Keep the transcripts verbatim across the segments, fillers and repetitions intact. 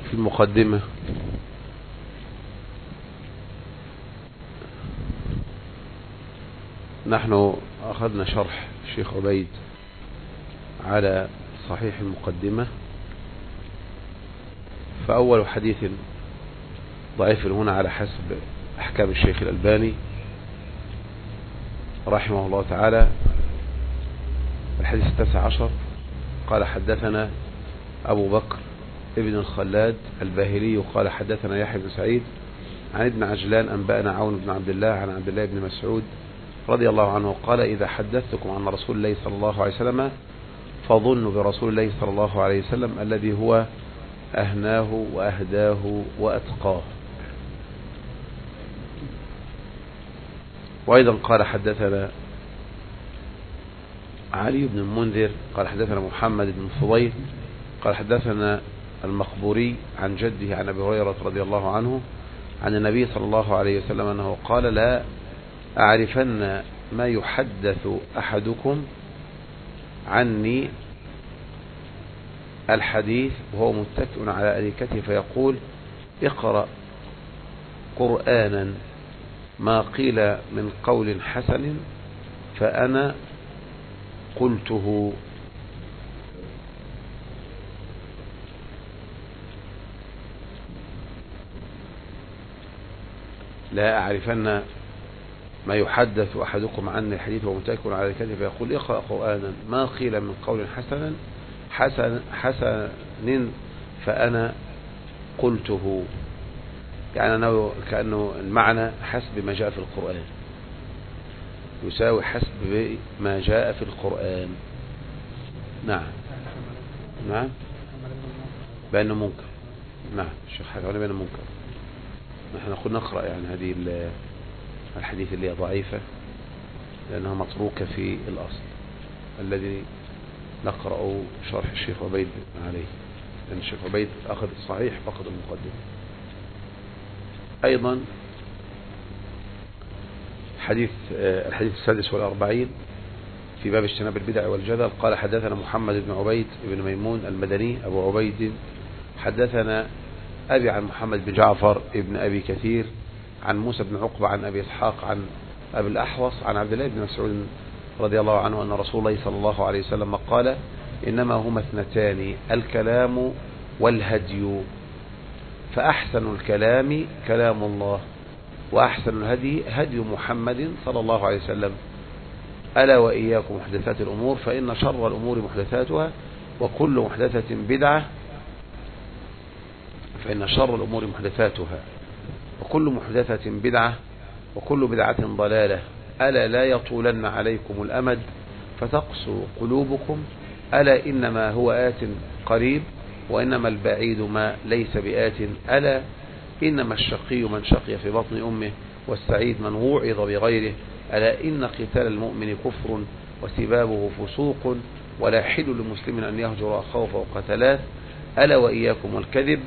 في المقدمة نحن أخذنا شرح الشيخ عبيد على صحيح المقدمة، فأول حديث ضعيف هنا على حسب أحكام الشيخ الألباني رحمه الله تعالى. الحديث التاسع عشر قال حدثنا أبو بكر ابن الخلاد الباهلي قال حدثنا يحيى بن سعيد عن ابن عجلان أنبأنا عون بن عبد الله عن عبد الله بن مسعود رضي الله عنه قال إذا حدثتكم عن رسول الله صلى الله عليه وسلم فظنوا برسول الله صلى الله عليه وسلم الذي هو أهناه وأهداه وأتقاه. وأيضا قال حدثنا علي بن المنذر قال حدثنا محمد بن فضيل قال حدثنا المقبوري عن جده عن أبي هريرة رضي الله عنه عن النبي صلى الله عليه وسلم أنه قال لا أعرفن ما يحدث أحدكم عني الحديث وهو متكئ على أريكته فيقول اقرأ قرآنا ما قيل من قول حسن فأنا قلته. لا أعرفن ما يحدث أحدكم عني الحديث وهو متكئ على أريكته فيقول اقرأ قرآنا ما قيل من قول حسن حسن حسن فأنا قلته، يعني أنه كأنه المعنى حسب ما جاء في القرآن يساوي حسب ما جاء في القرآن. نعم نعم بأنه منكر. نعم الشيخ حكى بأنه منكر. نحن نقول نقرأ يعني هذه الحديث اللي هي ضعيفة لأنها متروكة في الأصل الذي نقرأ شرح الشيخ عبيد عليه، لأن الشيخ عبيد أخذ الصحيح فقد المقدمة. أيضا حديث الحديث السادس والأربعين في باب اجتناب البدع والجدل قال حدثنا محمد بن عبيد بن ميمون المدني أبو عبيد حدثنا أبي عن محمد بن جعفر ابن أبي كثير عن موسى بن عقبة عن أبي إسحاق عن أبي الأحوص عن عبد الله بن مسعود رضي الله عنه أن رسول الله صلى الله عليه وسلم قال إنما هما اثنتان الكلام والهدي فأحسن الكلام كلام الله وأحسن الهدي هدي محمد صلى الله عليه وسلم ألا وإياكم محدثات الأمور فإن شر الأمور محدثاتها وكل محدثة بدعة فإن شر الأمور محدثاتها وكل محدثة بدعة وكل بدعة ضلالة ألا لا يطولن عليكم الأمد فتقسو قلوبكم ألا إنما هو آت قريب وإنما البعيد ما ليس بآت ألا إنما الشقي من شقي في بطن أمه والسعيد من وعظ بغيره ألا إن قتال المؤمن كفر وسبابه فسوق ولا يحل لمسلم أن يهجر أخاه فوق ثلاث ألا وإياكم والكذب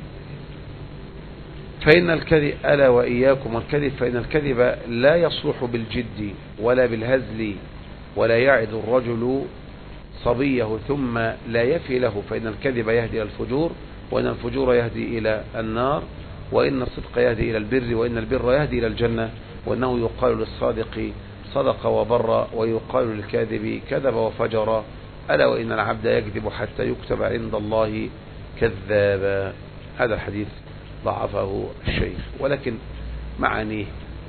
فإن الكذب ألا وإياكم والكذب فإن الكذب لا يصلح بالجد ولا بالهزل ولا يعد الرجل صبيه ثم لا يفي له فإن الكذب يهدي إلى الفجور وإن الفجور يهدي إلى النار وإن الصدق يهدي إلى البر وإن البر يهدي إلى الجنة وأنه يقال للصادق صدق وبر ويقال للكاذب كذب وفجر ألا وإن العبد يكذب حتى يكتب عند الله كذابا. هذا الحديث ضعفه الشيخ ولكن معانيه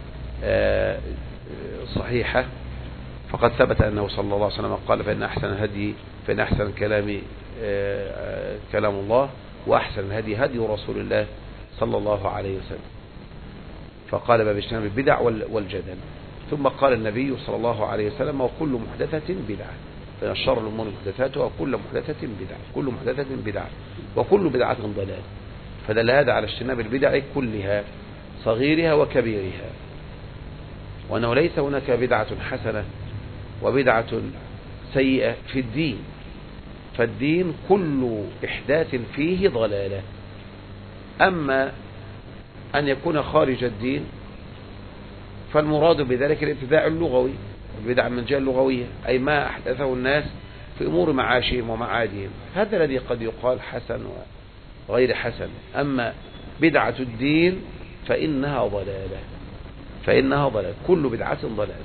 صحيحة فقد ثبت أنه صلى الله عليه وسلم قال فإن أحسن الهدي فإن أحسن الكلام كلام الله وأحسن الهدي هدي رسول الله صلى الله عليه وسلم. فقال باب اجتناب البدع والجدل ثم قال النبي صلى الله عليه وسلم وكل محدثة بدعة فإن الشر الأمور محدثاتها وكل محدثة بدعة كل محدثة بدعة وكل بدعة ضلال فدل هذا على اجتناب البدع كلها صغيرها وكبيرها وأنه ليس هناك بدعة حسنة وبدعة سيئة في الدين فالدين كل إحداث فيه ضلالة. أما أن يكون خارج الدين فالمراد بذلك الابتداع اللغوي البدع من جهة اللغوية أي ما أحدثه الناس في أمور معاشهم ومعادهم هذا الذي قد يقال حسن غير حسن. أما بدعة الدين فإنها ضلالة، فإنها ضلالة، كل بدعة ضلالة.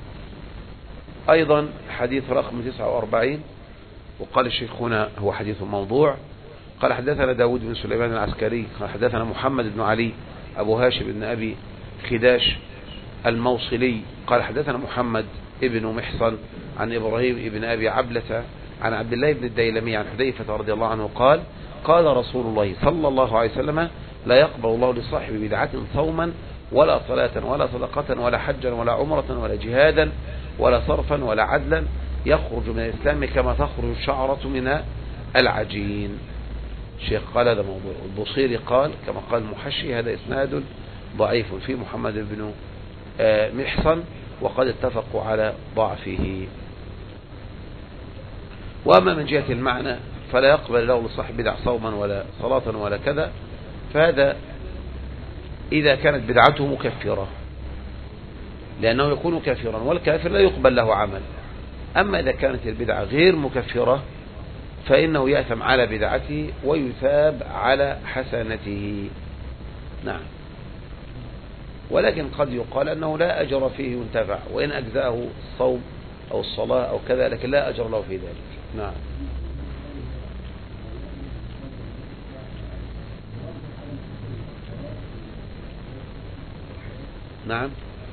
أيضا حديث رقم تسعة وأربعين، وقال الشيخ هنا هو حديث موضوع. قال حدثنا داود بن سليمان العسكري قال حدثنا محمد بن علي أبو هاشم بن أبي خداش الموصلي قال حدثنا محمد ابن محصن عن إبراهيم ابن أبي عبلة عن عبد الله بن الديلمي عن حذيفة رضي الله عنه قال قال رسول الله صلى الله عليه وسلم لا يقبل الله لصاحب بدعة صوما ولا صلاة ولا صدقة ولا حجا ولا عمرة ولا جهادا ولا صرفا ولا عدلا يخرج من الإسلام كما تخرج الشعرة من العجين. الشيخ قال هذا موضوع. البصيري قال كما قال المحشي هذا إسناد ضعيف في محمد بن محصن وقد اتفقوا على ضعفه. وأما من جهة المعنى فلا يقبل له لصاحب بدع صوما ولا صلاة ولا كذا، فهذا إذا كانت بدعته مكفرة، لأنه يكون كافرا والكافر لا يقبل له عمل. أما إذا كانت البدعة غير مكفرة فإنه يأثم على بدعته ويثاب على حسنته. نعم. ولكن قد يقال أنه لا أجر فيه ينتفع وإن أجزأه الصوم أو الصلاة أو كذا، لكن لا أجر له في ذلك. نعم. نعم.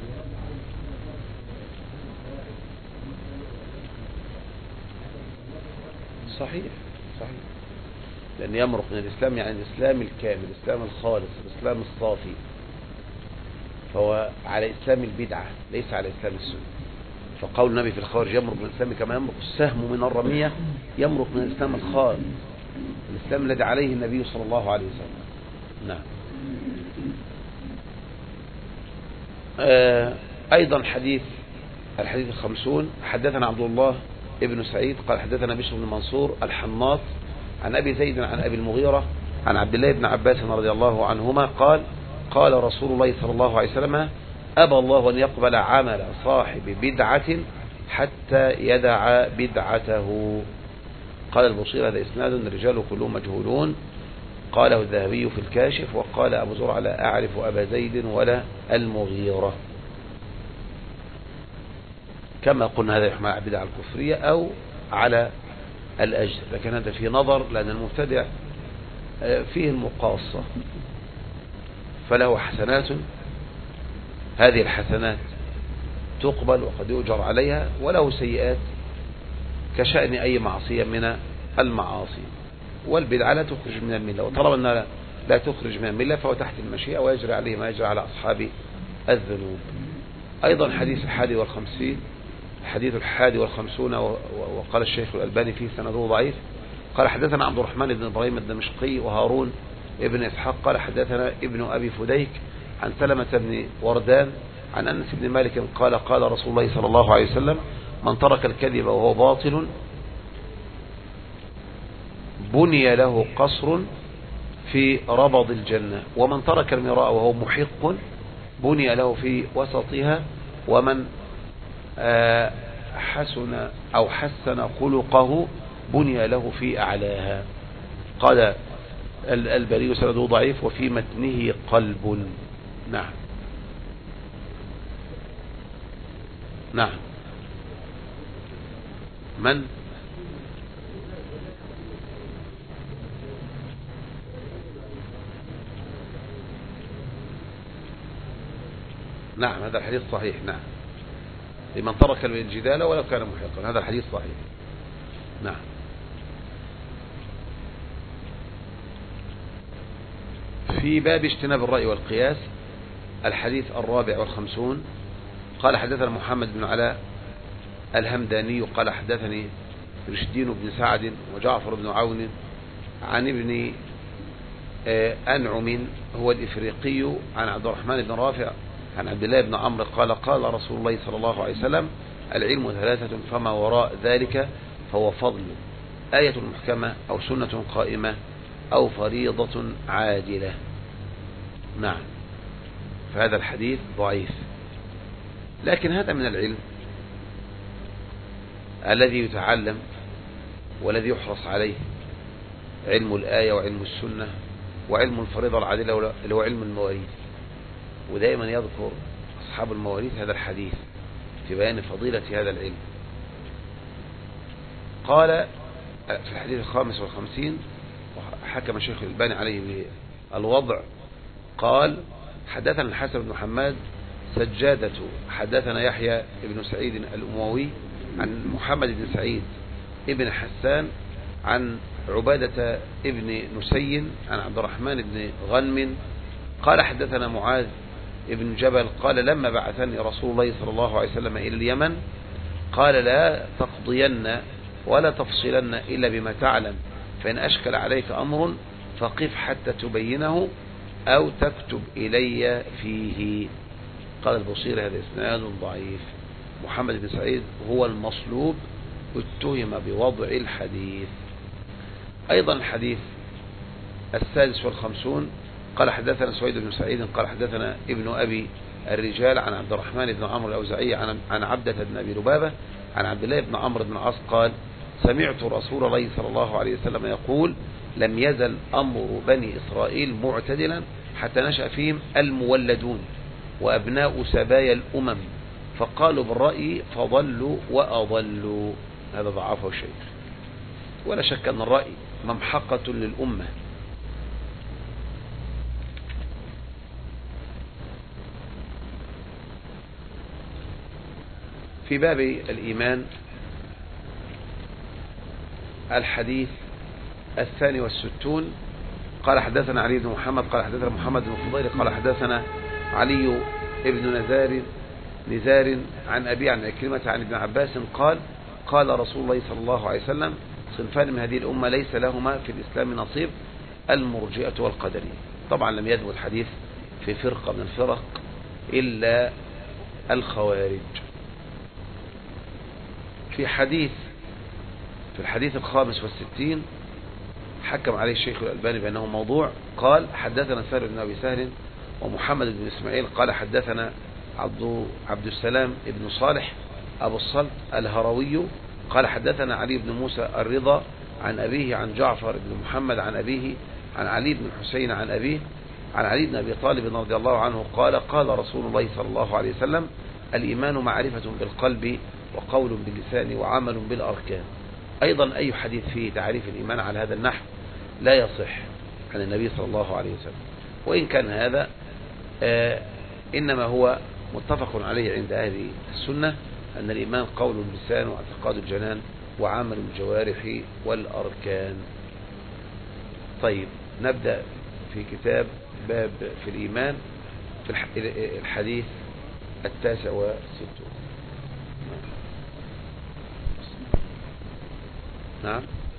صحيح صحيح، لأن يمرق من الإسلام يعني الإسلام الكامل، الإسلام الخالص، الإسلام الصافي، فهو على إسلام البدعة ليس على إسلام السنة. فقول النبي في الخارج يمرق من الإسلام كما يمرق السهم من الرمية، يمرق من الإسلام الخالص، الإسلام الذي عليه النبي صلى الله عليه وسلم. نعم. آه أيضا حديث الحديث الخمسون حدثنا عبد الله ابن سعيد قال حدثنا بشر بن منصور الحناط عن أبي زيد عن أبي المغيرة عن عبد الله بن عباس رضي الله عنهما قال قال رسول الله صلى الله عليه وسلم أبى الله أن يقبل عمل صاحب بدعة حتى يدع بدعته. قال البصير هذا إسناد الرجال كلهم مجهولون. قاله الذهبي في الكاشف وقال أبو زرع لا أعرف أبا زيد ولا المغيرة. كما قلنا هذا يحمل على البدعة الكفرية أو على الأجر، لكن هذا في نظر، لأن المبتدع فيه المقاصة، فله حسنات هذه الحسنات تقبل وقد يؤجر عليها، وله سيئات كشأن أي معصية من المعاصي. والبدعة لا تخرج من الملة، وطالما أنها لا تخرج من الملة فهو تحت المشيئة ويجري عليه ما يجري على أصحاب الذنوب. أيضا حديث الحادي والخمسين حديث الحادي والخمسون وقال الشيخ الألباني فيه سنده ضعيف. قال حدثنا عبد الرحمن بن إبراهيم الدمشقي وهارون ابن إسحاق قال حدثنا ابن أبي فديك عن سلمة بن وردان عن أنس بن مالك قال قال رسول الله صلى الله عليه وسلم من ترك الكذب وهو باطل بني له قصر في ربض الجنة، ومن ترك المراء وهو محق بني له في وسطها، ومن حسن أو حسن خلقه بني له في أعلاها. قال الألباني سنده ضعيف وفي متنه قلب. نعم. نعم. من نعم هذا الحديث صحيح. نعم لمن ترك الجدال ولو كان محقا، هذا الحديث صحيح. نعم. في باب اجتناب الرأي والقياس الحديث الرابع والخمسون قال حدثنا محمد بن علاء الهمداني قال حدثني رشدين بن سعد وجعفر بن عون عن ابن أنعم هو الإفريقي عن عبد الرحمن بن رافع عن عبد الله بن عمرو قال قال رسول الله صلى الله عليه وسلم العلم ثلاثة فما وراء ذلك فهو فضل، آية محكمة أو سنة قائمة أو فريضة عاجلة. نعم. فهذا الحديث ضعيف، لكن هذا من العلم الذي يتعلم والذي يحرص عليه، علم الآية وعلم السنة وعلم الفريضة العادلة اللي هو علم المواريث. ودائما يذكر أصحاب المواريث هذا الحديث في بيان فضيلة هذا العلم. قال في الحديث الخامس والخمسين، وحكم الشيخ الألباني عليه بالوضع، قال حدثنا الحسن بن محمد سجادة حدثنا يحيى بن سعيد الأموي عن محمد بن سعيد ابن حسان عن عبادة ابن نسي عن عبد الرحمن بن غنم قال حدثنا معاذ ابن جبل قال لما بعثني رسول الله صلى الله عليه وسلم إلى اليمن قال لا تقضين ولا تفصلن إلا بما تعلم، فإن أشكل عليك أمر فقف حتى تبينه أو تكتب إلي فيه. قال البصيري هذا إسناد ضعيف. محمد بن سعيد هو المصلوب اتهم بوضع الحديث. أيضا الحديث السادس والخمسون قال حدثنا سويد بن سعيد قال حدثنا ابن أبي الرجال عن عبد الرحمن بن عمرو الأوزاعي عن عبدة بن أبي لبابة عن عبد الله بن عمرو بن العاص قال سمعت رسول الله صلى الله عليه وسلم يقول لم يزل أمر بني إسرائيل معتدلا حتى نشأ فيهم المولدون وأبناء سبايا الأمم فقالوا بالرأي فضلوا وأضلوا. هذا ضعفه الشيخ. ولا شك أن الرأي ممحقة للأمة. في باب الإيمان الحديث الثاني والستون قال حدثنا علي بن محمد قال حدثنا محمد بن فضيل قال حدثنا علي بن نزار نزار عن أبي عن عكرمة عن ابن عباس قال قال رسول الله صلى الله عليه وسلم صنفان من هذه الأمة ليس لهما في الإسلام نصيب المرجئة والقدرية. طبعا لم يدخل الحديث في فرقة من الفرق إلا الخوارج. في حديث في الحديث الخامس والستين حكم عليه الشيخ الألباني بأنه موضوع. قال حدثنا سهل بن أبي سهل ومحمد بن إسماعيل قال حدثنا عبد عبد السلام بن صالح أبو الصلت الهروي قال حدثنا علي بن موسى الرضا عن أبيه عن جعفر بن محمد عن أبيه عن علي بن حسين عن أبيه عن علي بن أبي طالب رضي الله عنه قال قال رسول الله صلى الله عليه وسلم الإيمان معرفة بالقلب وقول باللسان وعمل بالأركان. أيضا أي حديث فيه تعريف الإيمان على هذا النحو لا يصح عن النبي صلى الله عليه وسلم، وإن كان هذا آه إنما هو متفق عليه عند أهل السنة أن الإيمان قول اللسان واعتقاد الجنان وعمل الجوارح والأركان. طيب نبدأ في كتاب باب في الإيمان في الحديث التاسع والستون. نعم.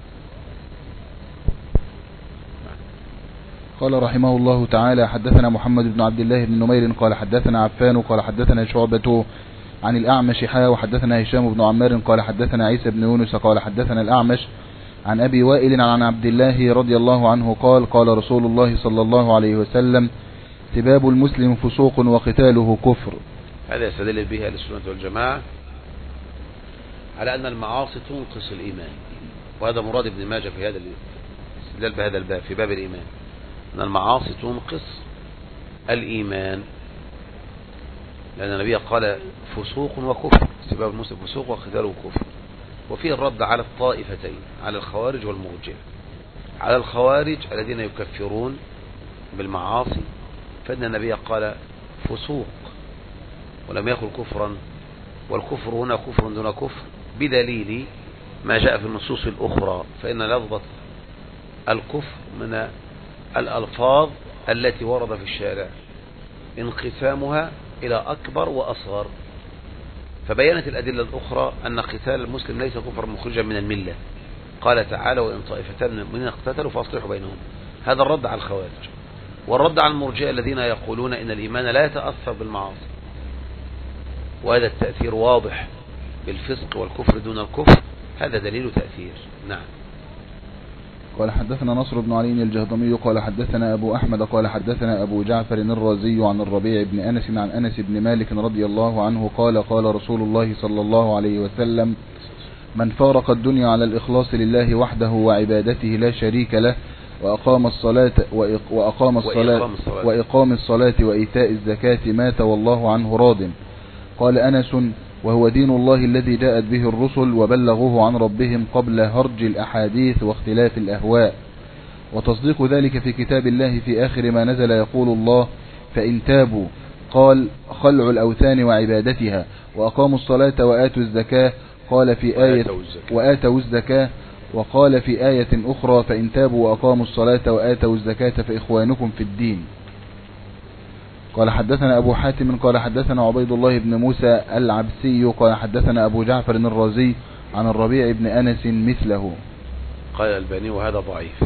قال رحمه الله تعالى حدثنا محمد بن عبد الله بن نمير قال حدثنا عفان قال حدثنا شعبة عن الأعمش حا وحدثنا هشام بن عمار قال حدثنا عيسى بن يونس قال حدثنا الأعمش عن أبي وائل عن عبد الله رضي الله عنه قال قال رسول الله صلى الله عليه وسلم سباب المسلم فسوق وقتاله كفر. هذا يستدل به السنة والجماعة على أن المعاصي تنقص الإيمان، وهذا مراد ابن ماجه في هذا الاستدلال بهذا الباب في باب الإيمان، أن المعاصي تنقص الإيمان، لأن النبي قال فسوق وكفر، سباب المسلم فسوق وقتاله كفر. وفيه الرد على الطائفتين، على الخوارج والمرجئة. على الخوارج الذين يكفرون بالمعاصي فإن النبي قال فسوق ولم يقل كفرا، والكفر هنا كفر دون كفر بدليل ما جاء في النصوص الأخرى، فإن لفظة الكفر من الألفاظ التي ورد في الشارع انقسامها إلى أكبر وأصغر، فبينت الأدلة الأخرى أن قتال المسلم ليس كفرا مخرجا من الملة. قال تعالى وإن طائفتان من المؤمنين اقتتلوا فأصلحوا بينهم. هذا الرد على الخوارج. والرد على المرجئة الذين يقولون إن الإيمان لا يتأثر بالمعاصي، وهذا التأثير واضح بالفسق والكفر دون الكفر، هذا دليل تأثير. نعم. قال حدثنا نصر بن علي الجهضمي قال حدثنا أبو أحمد قال حدثنا أبو جعفر الرازي عن الربيع بن أنس عن أنس بن مالك رضي الله عنه قال قال رسول الله صلى الله عليه وسلم من فارق الدنيا على الإخلاص لله وحده وعبادته لا شريك له وأقام الصلاة وأقام الصلاة وإقام الصلاة وإيتاء الزكاة مات والله عنه راض. قال أنس: وهو دين الله الذي جاءت به الرسل وبلغوه عن ربهم قبل هرج الأحاديث واختلاف الأهواء، وتصديق ذلك في كتاب الله في آخر ما نزل يقول الله: فإن تابوا قال خلع الأوثان وعبادتها، وأقاموا الصلاة وآتوا الزكاة قال في آية وآتوا الزكاة، وقال في آية أخرى: فإن تابوا وأقاموا الصلاة وآتوا الزكاة فإخوانكم في الدين. قال حدثنا أبو حاتم قال حدثنا عبيد الله بن موسى العبسي قال حدثنا أبو جعفر الرازي عن الربيع بن أنس مثله. قال الألباني وهذا ضعيف.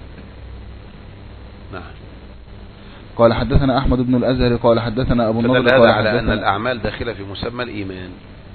نعم. قال حدثنا أحمد بن الأزهر قال حدثنا أبو النضر قال على أن الأعمال داخلة في مسمى الإيمان،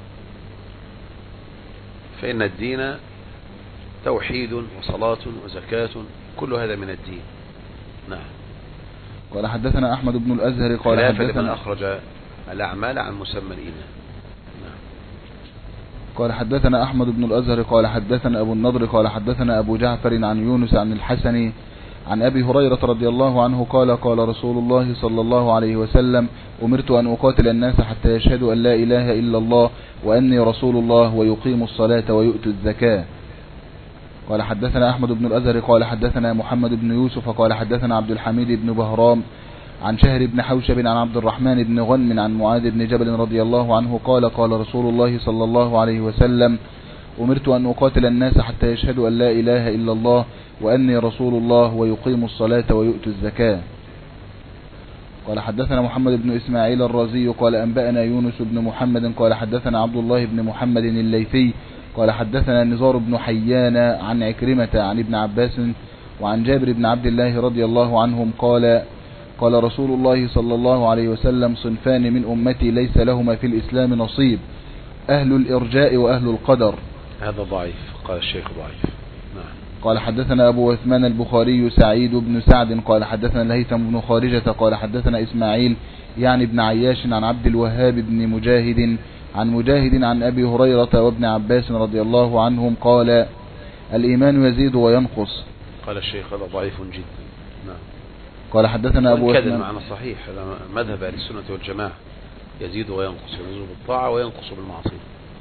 فإن الدين توحيد وصلاة وزكاة، كل هذا من الدين. نعم. قال حدثنا أحمد بن الأزهر قال خلافا حدثنا لمن أخرج الأعمال عن مسمى الإيمان. نعم. قال حدثنا أحمد بن الأزهر قال حدثنا أبو النضر قال حدثنا أبو جعفر عن يونس عن الحسن عن أبي هريرة رضي الله عنه قال قال رسول الله صلى الله عليه وسلم: أمرت أن أقاتل الناس حتى يشهدوا أن لا إله إلا الله وأني رسول الله ويقيموا الصلاة ويؤتوا الزكاة. قال حدثنا أحمد بن الأزهر قال حدثنا محمد بن يوسف قال حدثنا عبد الحميد بن بهرام عن شهر بن حوشب عن عبد الرحمن بن غنم عن معاذ بن جبل رضي الله عنه قال قال رسول الله صلى الله عليه وسلم: أمرت أن أقاتل الناس حتى يشهدوا أن لا إله إلا الله وأني رسول الله ويقيموا الصلاة ويؤتوا الزكاة. قال حدثنا محمد بن إسماعيل الرازي قال أنبأنا يونس بن محمد قال حدثنا عبد الله بن محمد الليثي قال حدثنا نزار بن حيان عن عكرمة عن ابن عباس وعن جابر بن عبد الله رضي الله عنهم قال قال رسول الله صلى الله عليه وسلم: صنفان من أمتي ليس لهما في الإسلام نصيب، أهل الإرجاء وأهل القدر. هذا ضعيف. قال الشيخ ضعيف. نعم. قال حدثنا أبو عثمان البخاري سعيد بن سعد قال حدثنا الهيثم بن خارجة قال حدثنا إسماعيل يعني ابن عياش عن عبد الوهاب بن مجاهد عن مجاهد عن أبي هريرة وابن عباس رضي الله عنهم قال: الإيمان يزيد وينقص. قال الشيخ هذا ضعيف جدا. نعم. قال حدثنا أبو عثمان معنى صحيح، هذا مذهب أهل السنة والجماعة، يزيد وينقص، يزيد بالطاعة وينقص بالمعصية،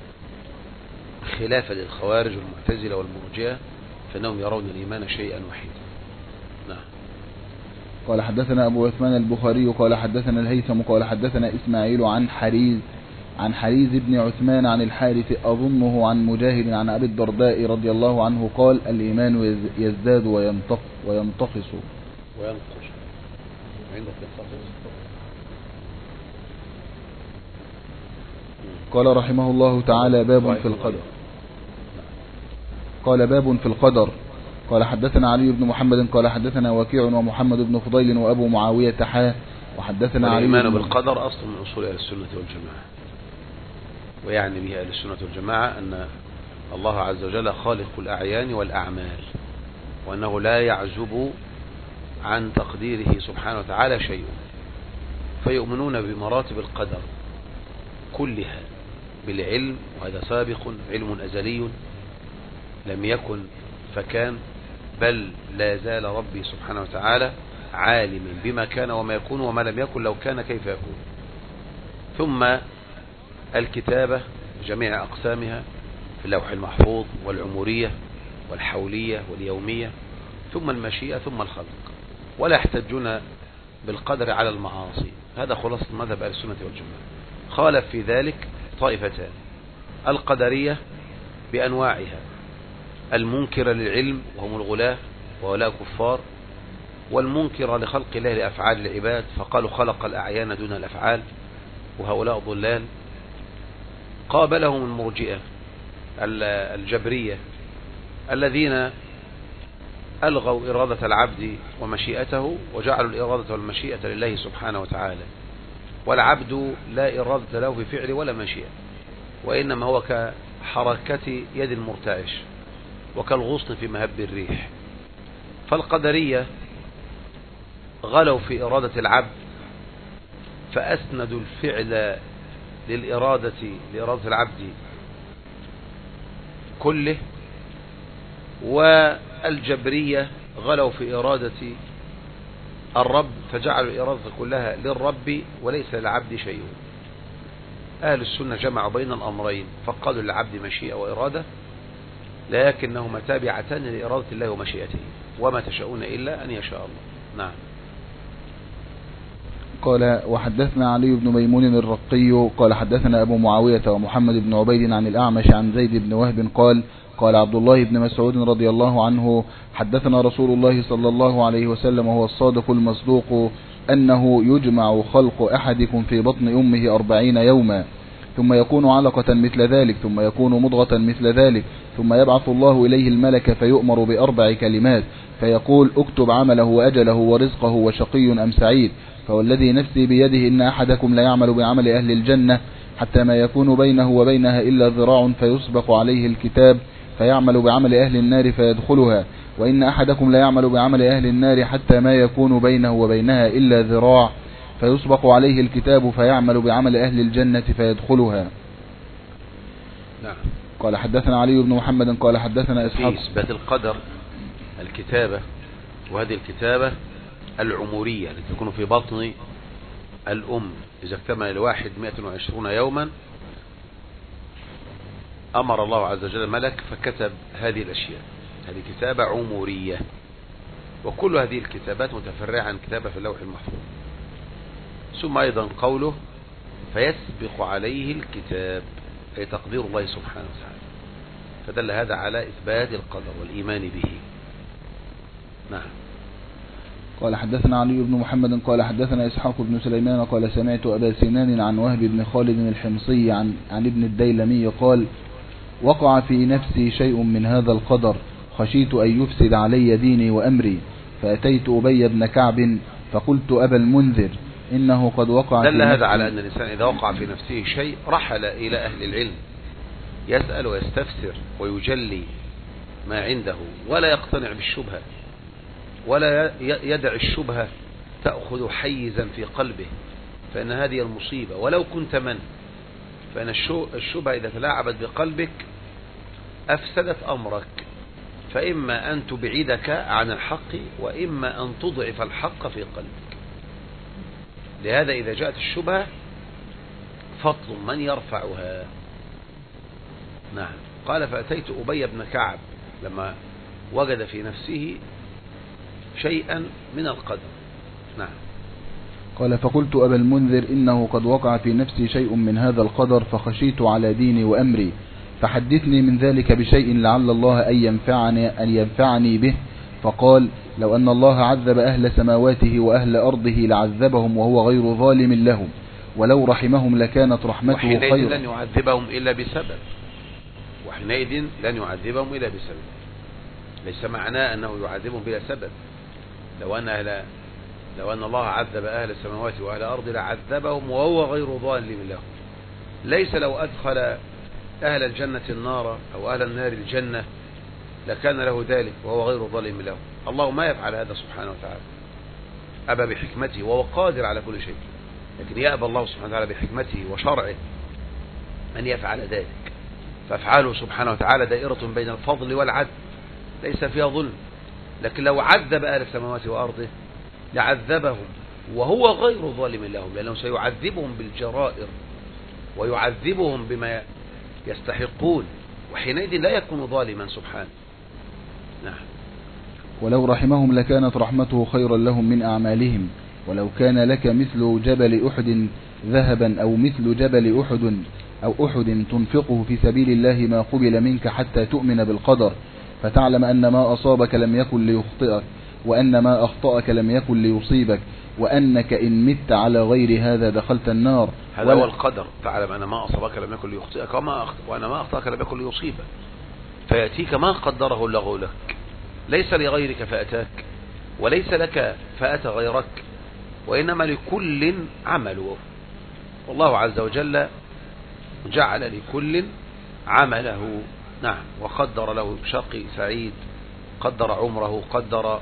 خلافا للخوارج والمعتزلة والمرجئة فإنهم يرون الإيمان شيئا وحيدا. نعم. قال حدثنا أبو عثمان البخاري قال حدثنا الهيثم قال حدثنا إسماعيل عن حريز عن حريز بن عثمان عن الحارث أظنه عن مجاهد عن أبي الدرداء رضي الله عنه قال: الإيمان يزداد وينتق وينتقص وينقص. عندك ينتقص. قال رحمه الله تعالى: باب في القدر. قال: باب في القدر. قال حدثنا علي بن محمد قال حدثنا وكيع ومحمد بن فضيل وأبو معاوية حا وحدثنا علي. الإيمان بالقدر أصل من أصول أهل السنة والجماعة، ويعني به أهل السنة والجماعة أن الله عز وجل خالق الأعيان والأعمال، وأنه لا يعزب عن تقديره سبحانه وتعالى شيء، فيؤمنون بمراتب القدر كلها بالعلم، وهذا سابق علم أزلي لم يكن فكان، بل لا زال ربي سبحانه وتعالى عالما بما كان وما يكون وما لم يكن لو كان كيف يكون. ثم الكتابة بجميع أقسامها في اللوح المحفوظ والعمورية والحولية واليومية، ثم المشيئة ثم الخلق، ولا يحتجون بالقدر على المعاصي. هذا خلاصة مذهب أهل السنة والجماعة. خالف في ذلك طائفتان: القدرية بأنواعها، المنكر للعلم وهم الغلاة وهؤلاء كفار، والمنكر لخلق الله لأفعال العباد فقالوا خلق الأعيان دون الأفعال وهؤلاء ضلال. قابلهم المرجئة الجبرية الذين ألغوا إرادة العبد ومشيئته وجعلوا الإرادة والمشيئة لله سبحانه وتعالى، والعبد لا إرادة له في فعل ولا مشيئة، وإنما هو كحركة يد المرتعش وكالغصن في مهب الريح. فالقدرية غلوا في إرادة العبد فأسندوا الفعل للإرادة لإرادة العبد كله، والجبرية غلوا في إرادة الرب فجعلوا الإرادة كلها للرب وليس للعبد شيء. أهل السنة جمعوا بين الأمرين فقالوا للعبد مشيئة وإرادة، لكنهما تابعتان لإرادة الله ومشيئته، وما تشاءون إلا أن يشاء الله. نعم. قال وحدثنا علي بن ميمون الرقي قال حدثنا أبو معاوية ومحمد بن عبيد عن الأعمش عن زيد بن وهب قال قال عبد الله بن مسعود رضي الله عنه حدثنا رسول الله صلى الله عليه وسلم وهو الصادق المصدوق أنه يجمع خلق أحدكم في بطن أمه أربعين يوما ثم يكون علقة مثل ذلك ثم يكون مضغة مثل ذلك ثم يبعث الله إليه الملك فيؤمر بأربع كلمات فيقول اكتب عمله وأجله ورزقه وشقي أم سعيد، فوالذي نفسي بيده إن أحدكم لا يعمل بعمل أهل الجنة حتى ما يكون بينه وبينها إلا ذراع فيسبق عليه الكتاب فيعمل بعمل أهل النار فيدخلها، وإن أحدكم لا يعمل بعمل أهل النار حتى ما يكون بينه وبينها إلا ذراع فيسبق عليه الكتاب فيعمل بعمل أهل الجنة فيدخلها. نعم. قال حدثنا علي بن محمد قال حدثنا إسحاق. في إثبات القدر الكتابة، وهذه الكتابة العمورية التي تكون في بطن الأم إذا اكتمل الواحد مئة وعشرون يوما أمر الله عز وجل الملك فكتب هذه الأشياء. هذه كتابة عمورية، وكل هذه الكتابات متفرعة عن كتابة في اللوح المحفوظ. ثم أيضا قوله فيسبق عليه الكتاب أي تقدير الله سبحانه وتعالى، فدل هذا على إثبات القدر والإيمان به. نعم. قال حدثنا علي بن محمد قال حدثنا إسحاق بن سليمان قال سمعت أبا سنان عن وهب بن خالد الحمصي عن, عن ابن الديلمي قال وقع في نفسي شيء من هذا القدر خشيت أن يفسد علي ديني وأمري فأتيت أبي بن كعب فقلت أبا المنذر إنه قد وقع دل هذا على أن الإنسان إذا وقع في نفسه شيء رحل إلى أهل العلم يسأل ويستفسر ويجلي ما عنده، ولا يقتنع بالشبهة ولا يدع الشبهة تأخذ حيزا في قلبه، فإن هذه المصيبة ولو كنت من، فإن الشبهة إذا تلاعبت بقلبك أفسدت أمرك، فإما أن تبعدك عن الحق وإما أن تضعف الحق في قلبك. لهذا إذا جاءت الشبهة فاطلب من يرفعها. نعم. قال فأتيت أبي بن كعب لما وجد في نفسه شيئا من القدر. نعم. قال فقلت أبا المنذر إنه قد وقع في نفسي شيء من هذا القدر فخشيت على ديني وأمري فحدثني من ذلك بشيء لعل الله أن ينفعني, أن ينفعني به. فقال لو أن الله عذب أهل سماواته وأهل أرضه لعذبهم وهو غير ظالم لهم ولو رحمهم لكانت رحمته خيرا. وحينئذ لن يعذبهم إلا بسبب وحينئذ لن يعذبهم إلا بسبب. ليس معناه أنه يعذبهم بلا سبب. لو أن أهل لو أن الله عذب أهل السماوات وأهل الأرض لعذبهم وهو غير ظالم لهم. ليس لو أدخل أهل الجنة النار أو أهل النار الجنة لكان له ذلك وهو غير ظالم لهم. الله ما يفعل هذا سبحانه وتعالى، أبى بحكمته وهو قادر على كل شيء، لكن يأبى الله سبحانه وتعالى بحكمته وشرعه أن يفعل ذلك. فافعاله سبحانه وتعالى دائرة بين الفضل والعدل ليس فيها ظلم. لكن لو عذب أهل السماوات وأرضه لعذبهم وهو غير ظالم لهم، لأنه سيعذبهم بالجرائر ويعذبهم بما يستحقون، وحينئذ لا يكون ظالما سبحانه. نعم. ولو رحمهم لكانت رحمته خيرا لهم من أعمالهم ولو كان لك مثل جبل أحد ذهبا أو مثل جبل أحد أو أحد تنفقه في سبيل الله ما قبل منك حتى تؤمن بالقدر فتعلم أن ما أصابك لم يكن ليخطئك وأن ما أخطأك لم يكن ليصيبك وأنك إن مت على غير هذا دخلت النار. هذا هو القدر. تعلم أن ما أصابك لم يكن ليخطئك وما وأن ما أخطأك لم يكن ليصيبك، فيأتيك ما قدره الله لك، ليس لغيرك فأتاك وليس لك فأتى غيرك، وإنما لكل عمله. والله عز وجل جعل لكل عمله. نعم. وقدر له شقي سعيد، قدر عمره، قدر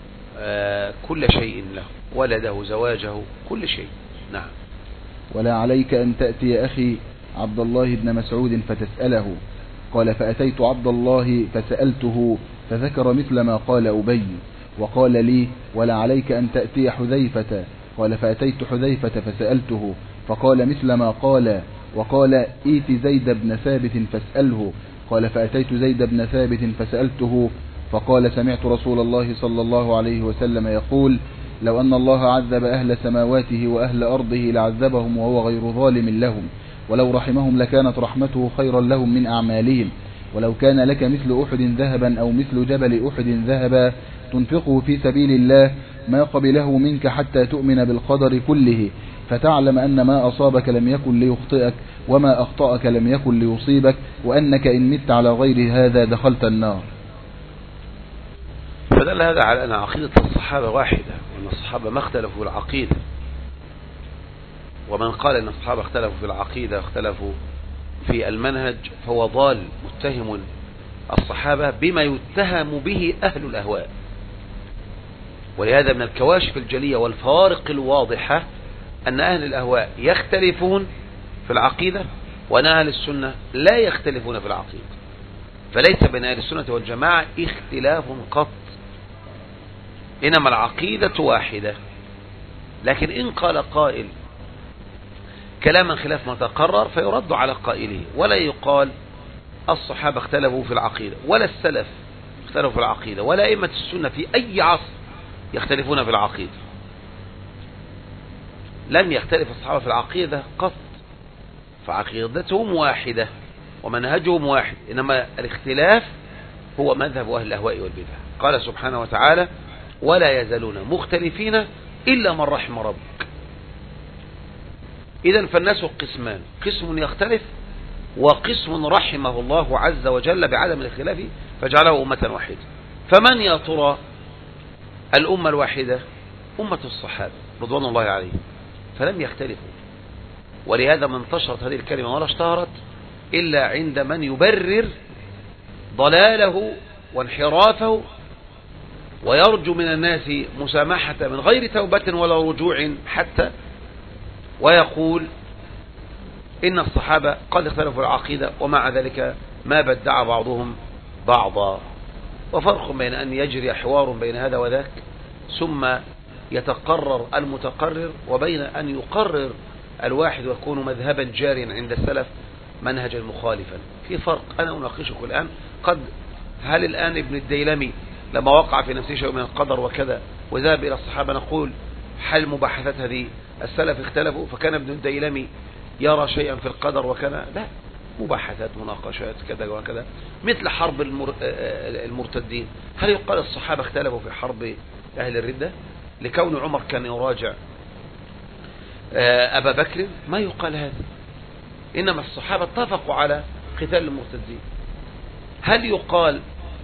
آه كل شيء له، ولده، زواجه، كل شيء. نعم. ولا عليك أن تأتي أخي عبد الله بن مسعود فتسأله قال فأتيت عبد الله فسألته فذكر مثل ما قال أبي، وقال لي ولا عليك أن تأتي حذيفة. قال فأتيت حذيفة فسألته فقال مثل ما قال، وقال إيت زيد بن ثابت فاسأله. قال فأتيت زيد بن ثابت فسألته فقال سمعت رسول الله صلى الله عليه وسلم يقول لو أن الله عذب أهل سماواته وأهل أرضه لعذبهم وهو غير ظالم لهم، ولو رحمهم لكانت رحمته خيرا لهم من أعمالهم، ولو كان لك مثل أحد ذهبا أو مثل جبل أحد ذهبا تنفقه في سبيل الله ما قبله منك حتى تؤمن بالقدر كله، فتعلم أن ما أصابك لم يكن ليخطئك وما أخطأك لم يكن ليصيبك، وأنك إن مت على غير هذا دخلت النار. فدل هذا على أن عقيدة الصحابة واحدة، وأن الصحابة ما اختلفوا في العقيدة. ومن قال أن الصحابة اختلفوا في العقيدة اختلفوا في المنهج فهو ضال متهم الصحابة بما يتهم به أهل الأهواء. ولهذا من الكواشف الجلية والفوارق الواضحة أن أهل الأهواء يختلفون في العقيدة، وأن أهل السنة لا يختلفون في العقيدة. فليس بين أهل السنة والجماعة اختلاف قط، إنما العقيدة واحدة. لكن إن قال قائل كلاما خلاف ما تقرر فيرد على قائله، ولا يقال الصحابة اختلفوا في العقيدة، ولا السلف اختلفوا في العقيدة، ولا أئمة السنة في أي عصر يختلفون في العقيدة. لم يختلف الصحابة في العقيدة قط، فعقيدتهم واحدة ومنهجهم واحد، إنما الاختلاف هو مذهب أهل الأهواء والبدع. قال سبحانه وتعالى ولا يزالون مختلفين إلا من رحم ربك. إذن فالناس قسمان، قسم يختلف وقسم رحمه الله عز وجل بعدم الاختلاف فجعله أمة واحدة. فمن يا ترى الأمة الواحدة؟ أمة الصحابة رضوان الله عليهم، فلم يختلفوا. ولهذا ما انتشرت هذه الكلمة ولا اشتهرت إلا عند من يبرر ضلاله وانحرافه ويرجو من الناس مسامحة من غير توبة ولا رجوع حتى، ويقول إن الصحابة قد اختلفوا في العقيدة ومع ذلك ما بدع بعضهم بعضا. وفرق بين أن يجري حوار بين هذا وذاك ثم يتقرر المتقرر، وبين أن يقرر الواحد ويكون مذهبا جاريا عند السلف منهجا مخالفا. في فرق أنا أناقشك الآن. قد هل الآن ابن الديلمي لما وقع في نفسه شيء من القدر وكذا وذهب إلى الصحابة نقول حل مباحثات هذه السلف اختلفوا فكان ابن الديلمي يرى شيئا في القدر وكذا؟ لا، مباحثات مناقشات كذا وكذا، مثل حرب المر... المرتدين. هل يقال الصحابة اختلفوا في حرب أهل الردة لكون عمر كان يراجع أبا بكر؟ ما يقال هذا، إنما الصحابة اتفقوا على قتال المرتدين. هل يقال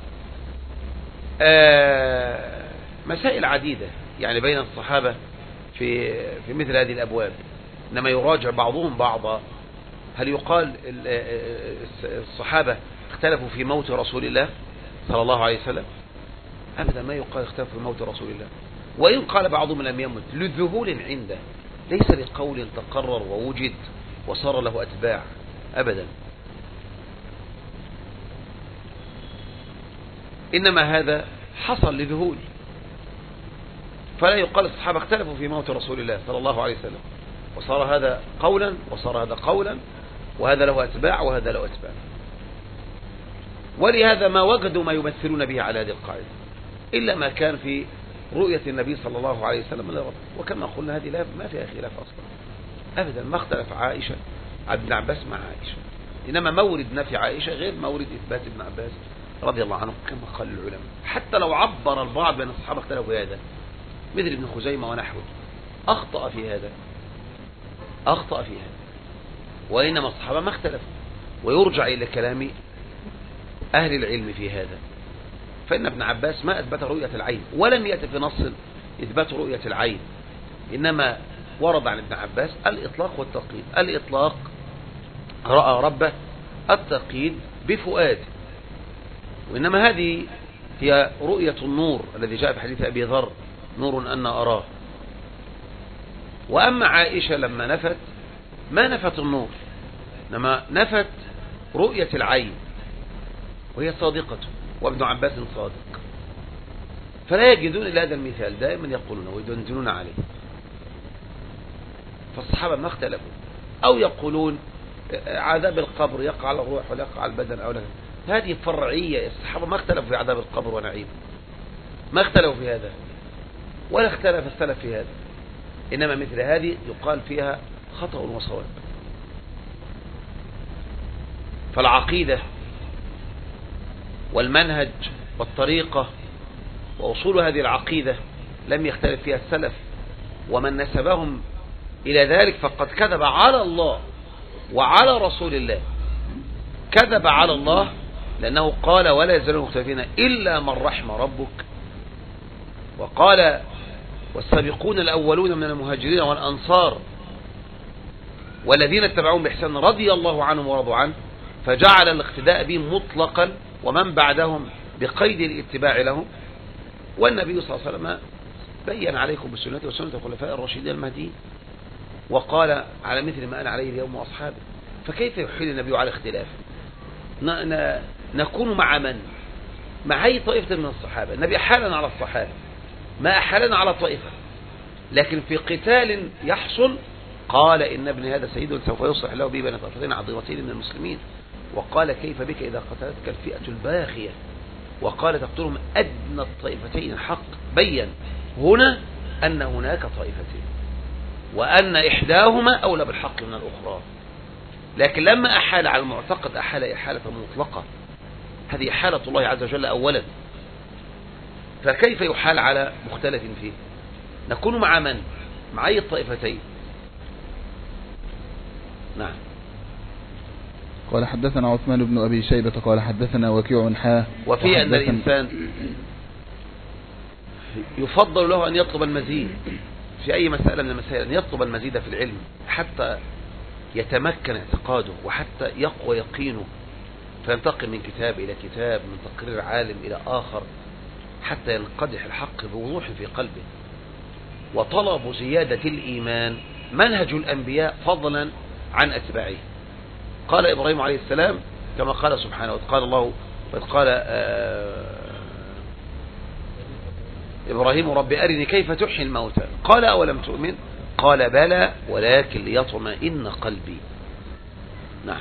مسائل عديدة يعني بين الصحابة في في مثل هذه الأبواب إنما يراجع بعضهم بعضا؟ هل يقال الصحابة اختلفوا في موت رسول الله صلى الله عليه وسلم؟ أبدا ما يقال اختلفوا في موت رسول الله. وإن قال بعضهم لم يمت للذهول عنده، ليس لقول تقرر ووجد وصار له أتباع أبدا، إنما هذا حصل لذهول. فلا يقال الصحابة اختلفوا في موت رسول الله صلى الله عليه وسلم وصار هذا قولا وصار هذا قولا، وهذا له أتباع وهذا له أتباع. ولهذا ما وجدوا ما يمثلون به على هذه القاعدة إلا ما كان في رؤية النبي صلى الله عليه وسلم لرب. وكما قلنا هذه لا ما فيها خلاف أصلا أبدا. ما اختلف عائشة ابن عباس مع عائشة، إنما مورد نفي عائشة غير مورد إثبات ابن عباس رضي الله عنه كما قال العلماء. حتى لو عبر البعض بأن الصحابة اختلفوا في هذا مثل ابن خزيمة ونحوه أخطأ في هذا أخطأ في هذا وإنما الصحابة ما اختلفوا. ويرجع إلى كلام أهل العلم في هذا، فإن ابن عباس ما أثبت رؤية العين ولم يأتي في نص إثبات رؤية العين، إنما ورد عن ابن عباس الإطلاق والتقييد. الإطلاق رأى ربه، التقييد بفؤاد. وإنما هذه هي رؤية النور الذي جاء في حديث أبي ذر نور أن أراه. وأما عائشة لما نفت ما نفت النور، إنما نفت رؤية العين، وهي صادقة، وابن عباس صادق، فلا يجدون إلا هذا المثال دائما يقولون ويدندنون عليه. فالصحابة ما اختلفوا، أو يقولون عذاب القبر يقع على الروح ولا يقع على البدن أو لا، هذه فرعية. الصحابة ما اختلفوا في عذاب القبر ونعيم، ما اختلفوا في هذا، ولا اختلف السلف في هذا، إنما مثل هذه يقال فيها خطأ وصواب. فالعقيدة والمنهج والطريقة وأصول هذه العقيدة لم يختلف فيها السلف، ومن نسبهم إلى ذلك فقد كذب على الله وعلى رسول الله. كذب على الله لأنه قال ولا يزالون مختلفين إلا من رحم ربك، وقال والسابقون الأولون من المهاجرين والأنصار والذين اتبعوهم بإحسان رضي الله عنهم ورضوا عنه، فجعل الاقتداء بهم مطلقا ومن بعدهم بقيد الاتباع لهم. والنبي صلى الله عليه وسلم بين عليكم بسنتي وسنة الخلفاء الراشدين المهديين، وقال على مثل ما أنا عليه اليوم وأصحابه. فكيف يحيل النبي على اختلاف؟ نكون مع من؟ مع أي طائفة من الصحابة. النبي أحالنا على الصحابة، ما أحالنا على طائفة، لكن في قتال يحصل قال إن ابن هذا سيد سوف يصلح له به بين طائفتين عظيمتين من المسلمين. وقال كيف بك إذا قتلتك الفئة الباغية، وقال تقتلهم أدنى الطائفتين الحق. بين هنا أن هناك طائفتين وأن إحداهما أولى بالحق من الأخرى، لكن لما أحال على المعتقد أحال إحالة مطلقة، هذه إحالة الله عز وجل أولا، فكيف يحال على مختلف فيه؟ نكون مع من؟ مع أي الطائفتين؟ نعم. قال حدثنا عثمان بن أبي شيبة قال حدثنا وكيع حاه. وفي أن الإنسان يفضل له أن يطلب المزيد في أي مسألة من المسائل، أن يطلب المزيد في العلم حتى يتمكن اعتقاده وحتى يقوى يقينه، فينتقل من كتاب إلى كتاب، من تقرير عالم إلى آخر، حتى ينقدح الحق بوضوح في قلبه. وطلب زيادة الإيمان منهج الأنبياء فضلا عن أتباعه. قال إبراهيم عليه السلام كما قال سبحانه وقال الله وقد قال إبراهيم رب أرني كيف تحيي الموتى، قال أولم تؤمن، قال بلى ولكن ليطمئن قلبي. نعم.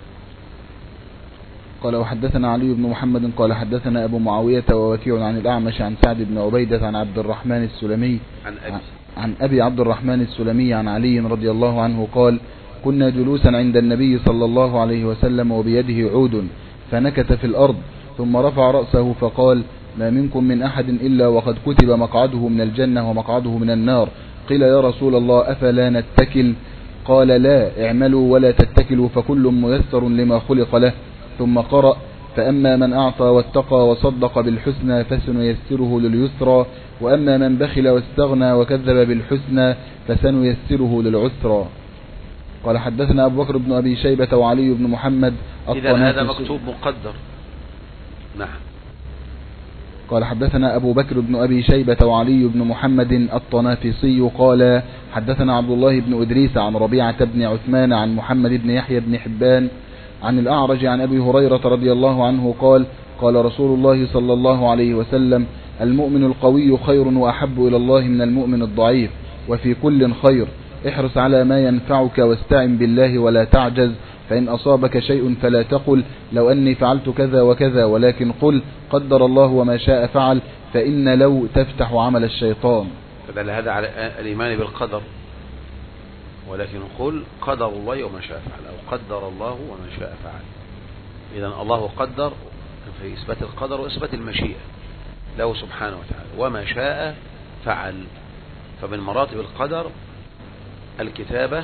قال وحدثنا علي بن محمد قال حدثنا أبو معاوية ووكيع عن الأعمش عن سعد بن عبيدة عن عبد الرحمن السلمي عن أبي, عن أبي عبد الرحمن السلمي عن علي رضي الله عنه قال كنا جلوسا عند النبي صلى الله عليه وسلم وبيده عود فنكت في الأرض ثم رفع رأسه فقال ما منكم من أحد إلا وقد كتب مقعده من الجنة ومقعده من النار. قيل يا رسول الله أفلا نتكل؟ قال لا، اعملوا ولا تتكلوا فكل ميسر لما خلق له. ثم قرأ فأما من أعطى واتقى وصدق بالحسنى فسنيسره لليسرى وأما من بخل واستغنى وكذب بالحسنى فسنيسره للعسرى. قال حدثنا أبو بكر بن أبي شيبة وعلي بن محمد. إذا هذا مكتوب مقدر. نعم. قال حدثنا أبو بكر بن أبي شيبة وعلي بن محمد الطنافسي قال حدثنا عبد الله بن إدريس عن ربيعة بن عثمان عن محمد بن يحيى بن حبان عن الأعرج عن أبي هريرة رضي الله عنه قال قال رسول الله صلى الله عليه وسلم المؤمن القوي خير وأحب إلى الله من المؤمن الضعيف وفي كل خير، احرص على ما ينفعك واستعن بالله ولا تعجز، فإن أصابك شيء فلا تقل لو أني فعلت كذا وكذا ولكن قل قدر الله وما شاء فعل، فإن لو تفتح عمل الشيطان. فدل هذا على الإيمان بالقدر، ولكن قل قدر الله وما شاء فعل، أو قدر الله وما شاء فعل. إذن الله قدر في إثبات القدر وإثبات المشيئة له سبحانه وتعالى، وما شاء فعل. فمن مراتب القدر الكتابة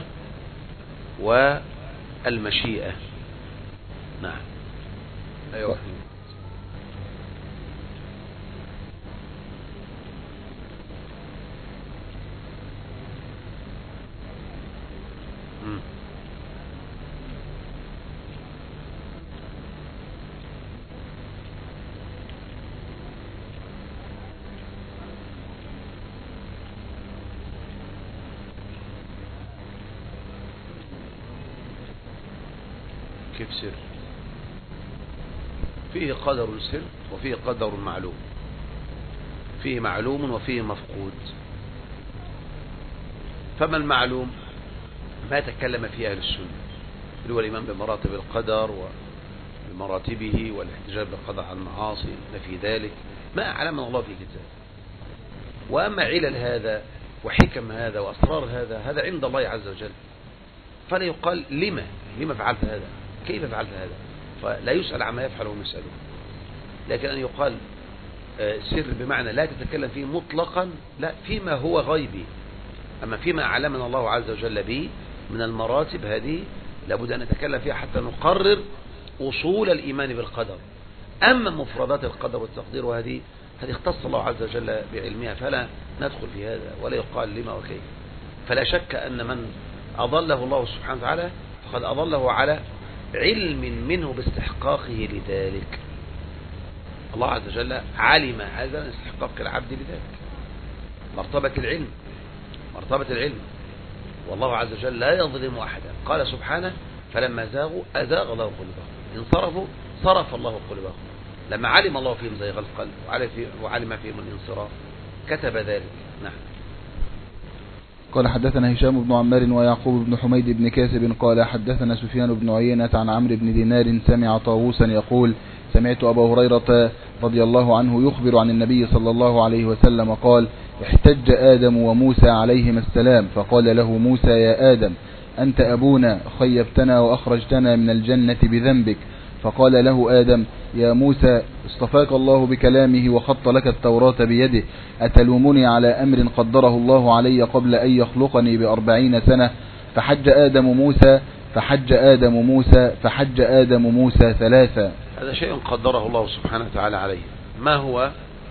والمشيئة. نعم. أيوة. مم. كيف سر فيه قدر سر وفيه قدر معلوم، فيه معلوم وفيه مفقود. فما المعلوم ما تكلم فيه أهل السنة، اللي هو الإيمان بمراتب القدر وبمراتبه والاحتجاج بالقدر عن المعاصي نفي ذلك ما أعلم الله في كتاب. وأما علل هذا وحكم هذا وأسرار هذا هذا عند الله عز وجل، فلا يقال لما لما فعلت هذا، كيف فعلت هذا، فلا يسأل عما يفعل وهم يسألون. لكن أن يقال سر بمعنى لا تتكلم فيه مطلقا، لا، فيما هو غيبي. أما فيما أعلمنا الله عز وجل به من المراتب هذه لابد أن نتكلم فيها حتى نقرر أصول الإيمان بالقدر. أما مفردات القدر والتقدير وهذه هذه اختص الله عز وجل بعلمها، فلا ندخل في هذا ولا يقال لما وكيف. فلا شك أن من أضله الله سبحانه وتعالى فقد أضله على علم منه باستحقاقه لذلك. الله عز وجل علم هذا استحقاق العبد لذلك، مرتبة العلم، مرتبة العلم. والله عز وجل لا يظلم أحدا. قال سبحانه فلما زاغوا أزاغ الله قلوبهم، انصرفوا صرف الله قلوبهم. لما علم الله فيهم زيغ القلب وعلم فيهم الانصراف كتب ذلك. نعم. قال حدثنا هشام بن عمار ويعقوب بن حميد بن كاسب قال حدثنا سفيان بن عيينة عن عمرو بن دينار سمع طاووسا يقول سمعت أبا هريرة رضي الله عنه يخبر عن النبي صلى الله عليه وسلم قال احتج آدم وموسى عليهما السلام فقال له موسى يا آدم أنت أبونا خيبتنا وأخرجتنا من الجنة بذنبك. فقال له آدم يا موسى اصطفاك الله بكلامه وخط لك التوراة بيده، أتلومني على أمر قدره الله علي قبل أن يخلقني بأربعين سنة؟ فحج آدم موسى فحج آدم موسى فحج آدم موسى ثلاثا. هذا شيء قدره الله سبحانه وتعالى عليه. ما هو؟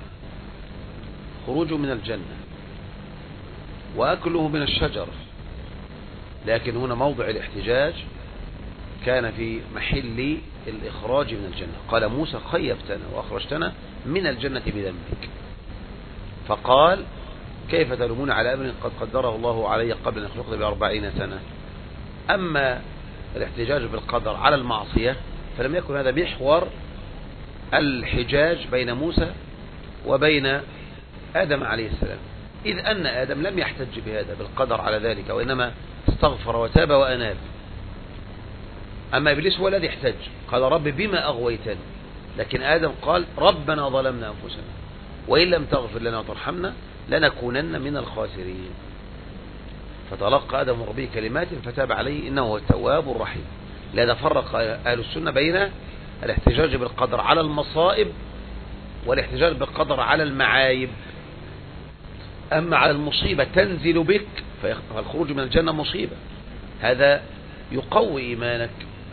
خروجه من الجنة وأكله من الشجر. لكن هنا موضع الاحتجاج كان في محل الإخراج من الجنة. قال موسى خيبتنا وأخرجتنا من الجنة بذنبك. فقال كيف تلومون على أمر قد قدره الله علي قبل أن يخلقني بأربعين سنة؟ أما الاحتجاج بالقدر على المعصية فلم يكن هذا محور الحجاج بين موسى وبين آدم عليه السلام، إذ أن آدم لم يحتج بهذا بالقدر على ذلك، وإنما استغفر وتاب وأناب. أما إبليس هو الذي احتج، قال رب بما أغويتني، لكن آدم قال ربنا ظلمنا أنفسنا وإن لم تغفر لنا وترحمنا لنكونن من الخاسرين. فتلقى آدم ربه كلمات فتاب عليه إنه هو التواب الرحيم. لذا فرق أهل السنة بين الاحتجاج بالقدر على المصائب والاحتجاج بالقدر على المعايب. أما على المصيبة تنزل بك فالخروج من الجنة مصيبة، هذا يقوي إيمانك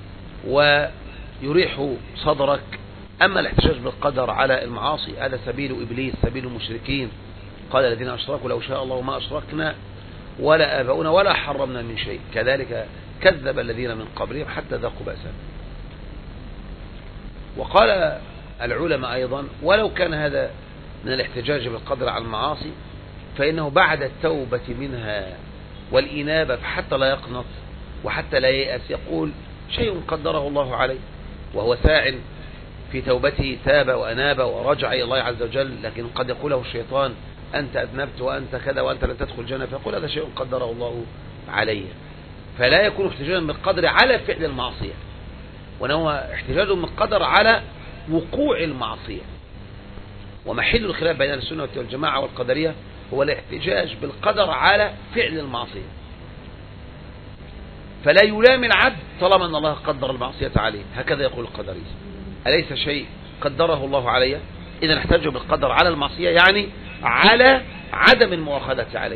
ويريح صدرك. أما الاحتجاج بالقدر على المعاصي هذا سبيل إبليس، سبيل المشركين. قال الذين أشركوا لو شاء الله ما أشركنا ولا آباؤنا ولا حرمنا من شيء، كذلك كذب الذين من قبلهم حتى ذاقوا بأسنا. وقال العلماء أيضا ولو كان هذا من الاحتجاج بالقدر على المعاصي فإنه بعد التوبة منها والإنابة حتى لا يقنط وحتى لا ييأس يقول شيء قدره الله عليه، وهو ساع في توبته، تاب وأناب ورجع إلى الله عز وجل. لكن قد يقول له الشيطان أنت أذنبت وأنت كذا وأنت لن تدخل الجنة، فيقول هذا شيء قدره الله عليه. فلا يكون احتجاجا بالقدر على فعل المعصية، وإنما احتجاج بالقدر على وقوع المعصية. ومحل الخلاف بين السنة والجماعة والقدرية هو الاحتجاج بالقدر على فعل المعصية. فلا يلام العبد طالما أن الله قدر المعصية عليه، هكذا يقول القدرية. أليس شيء قدره الله عليه؟ إذا احتجوا بالقدر على المعصية يعني على عدم المؤاخذة عليه.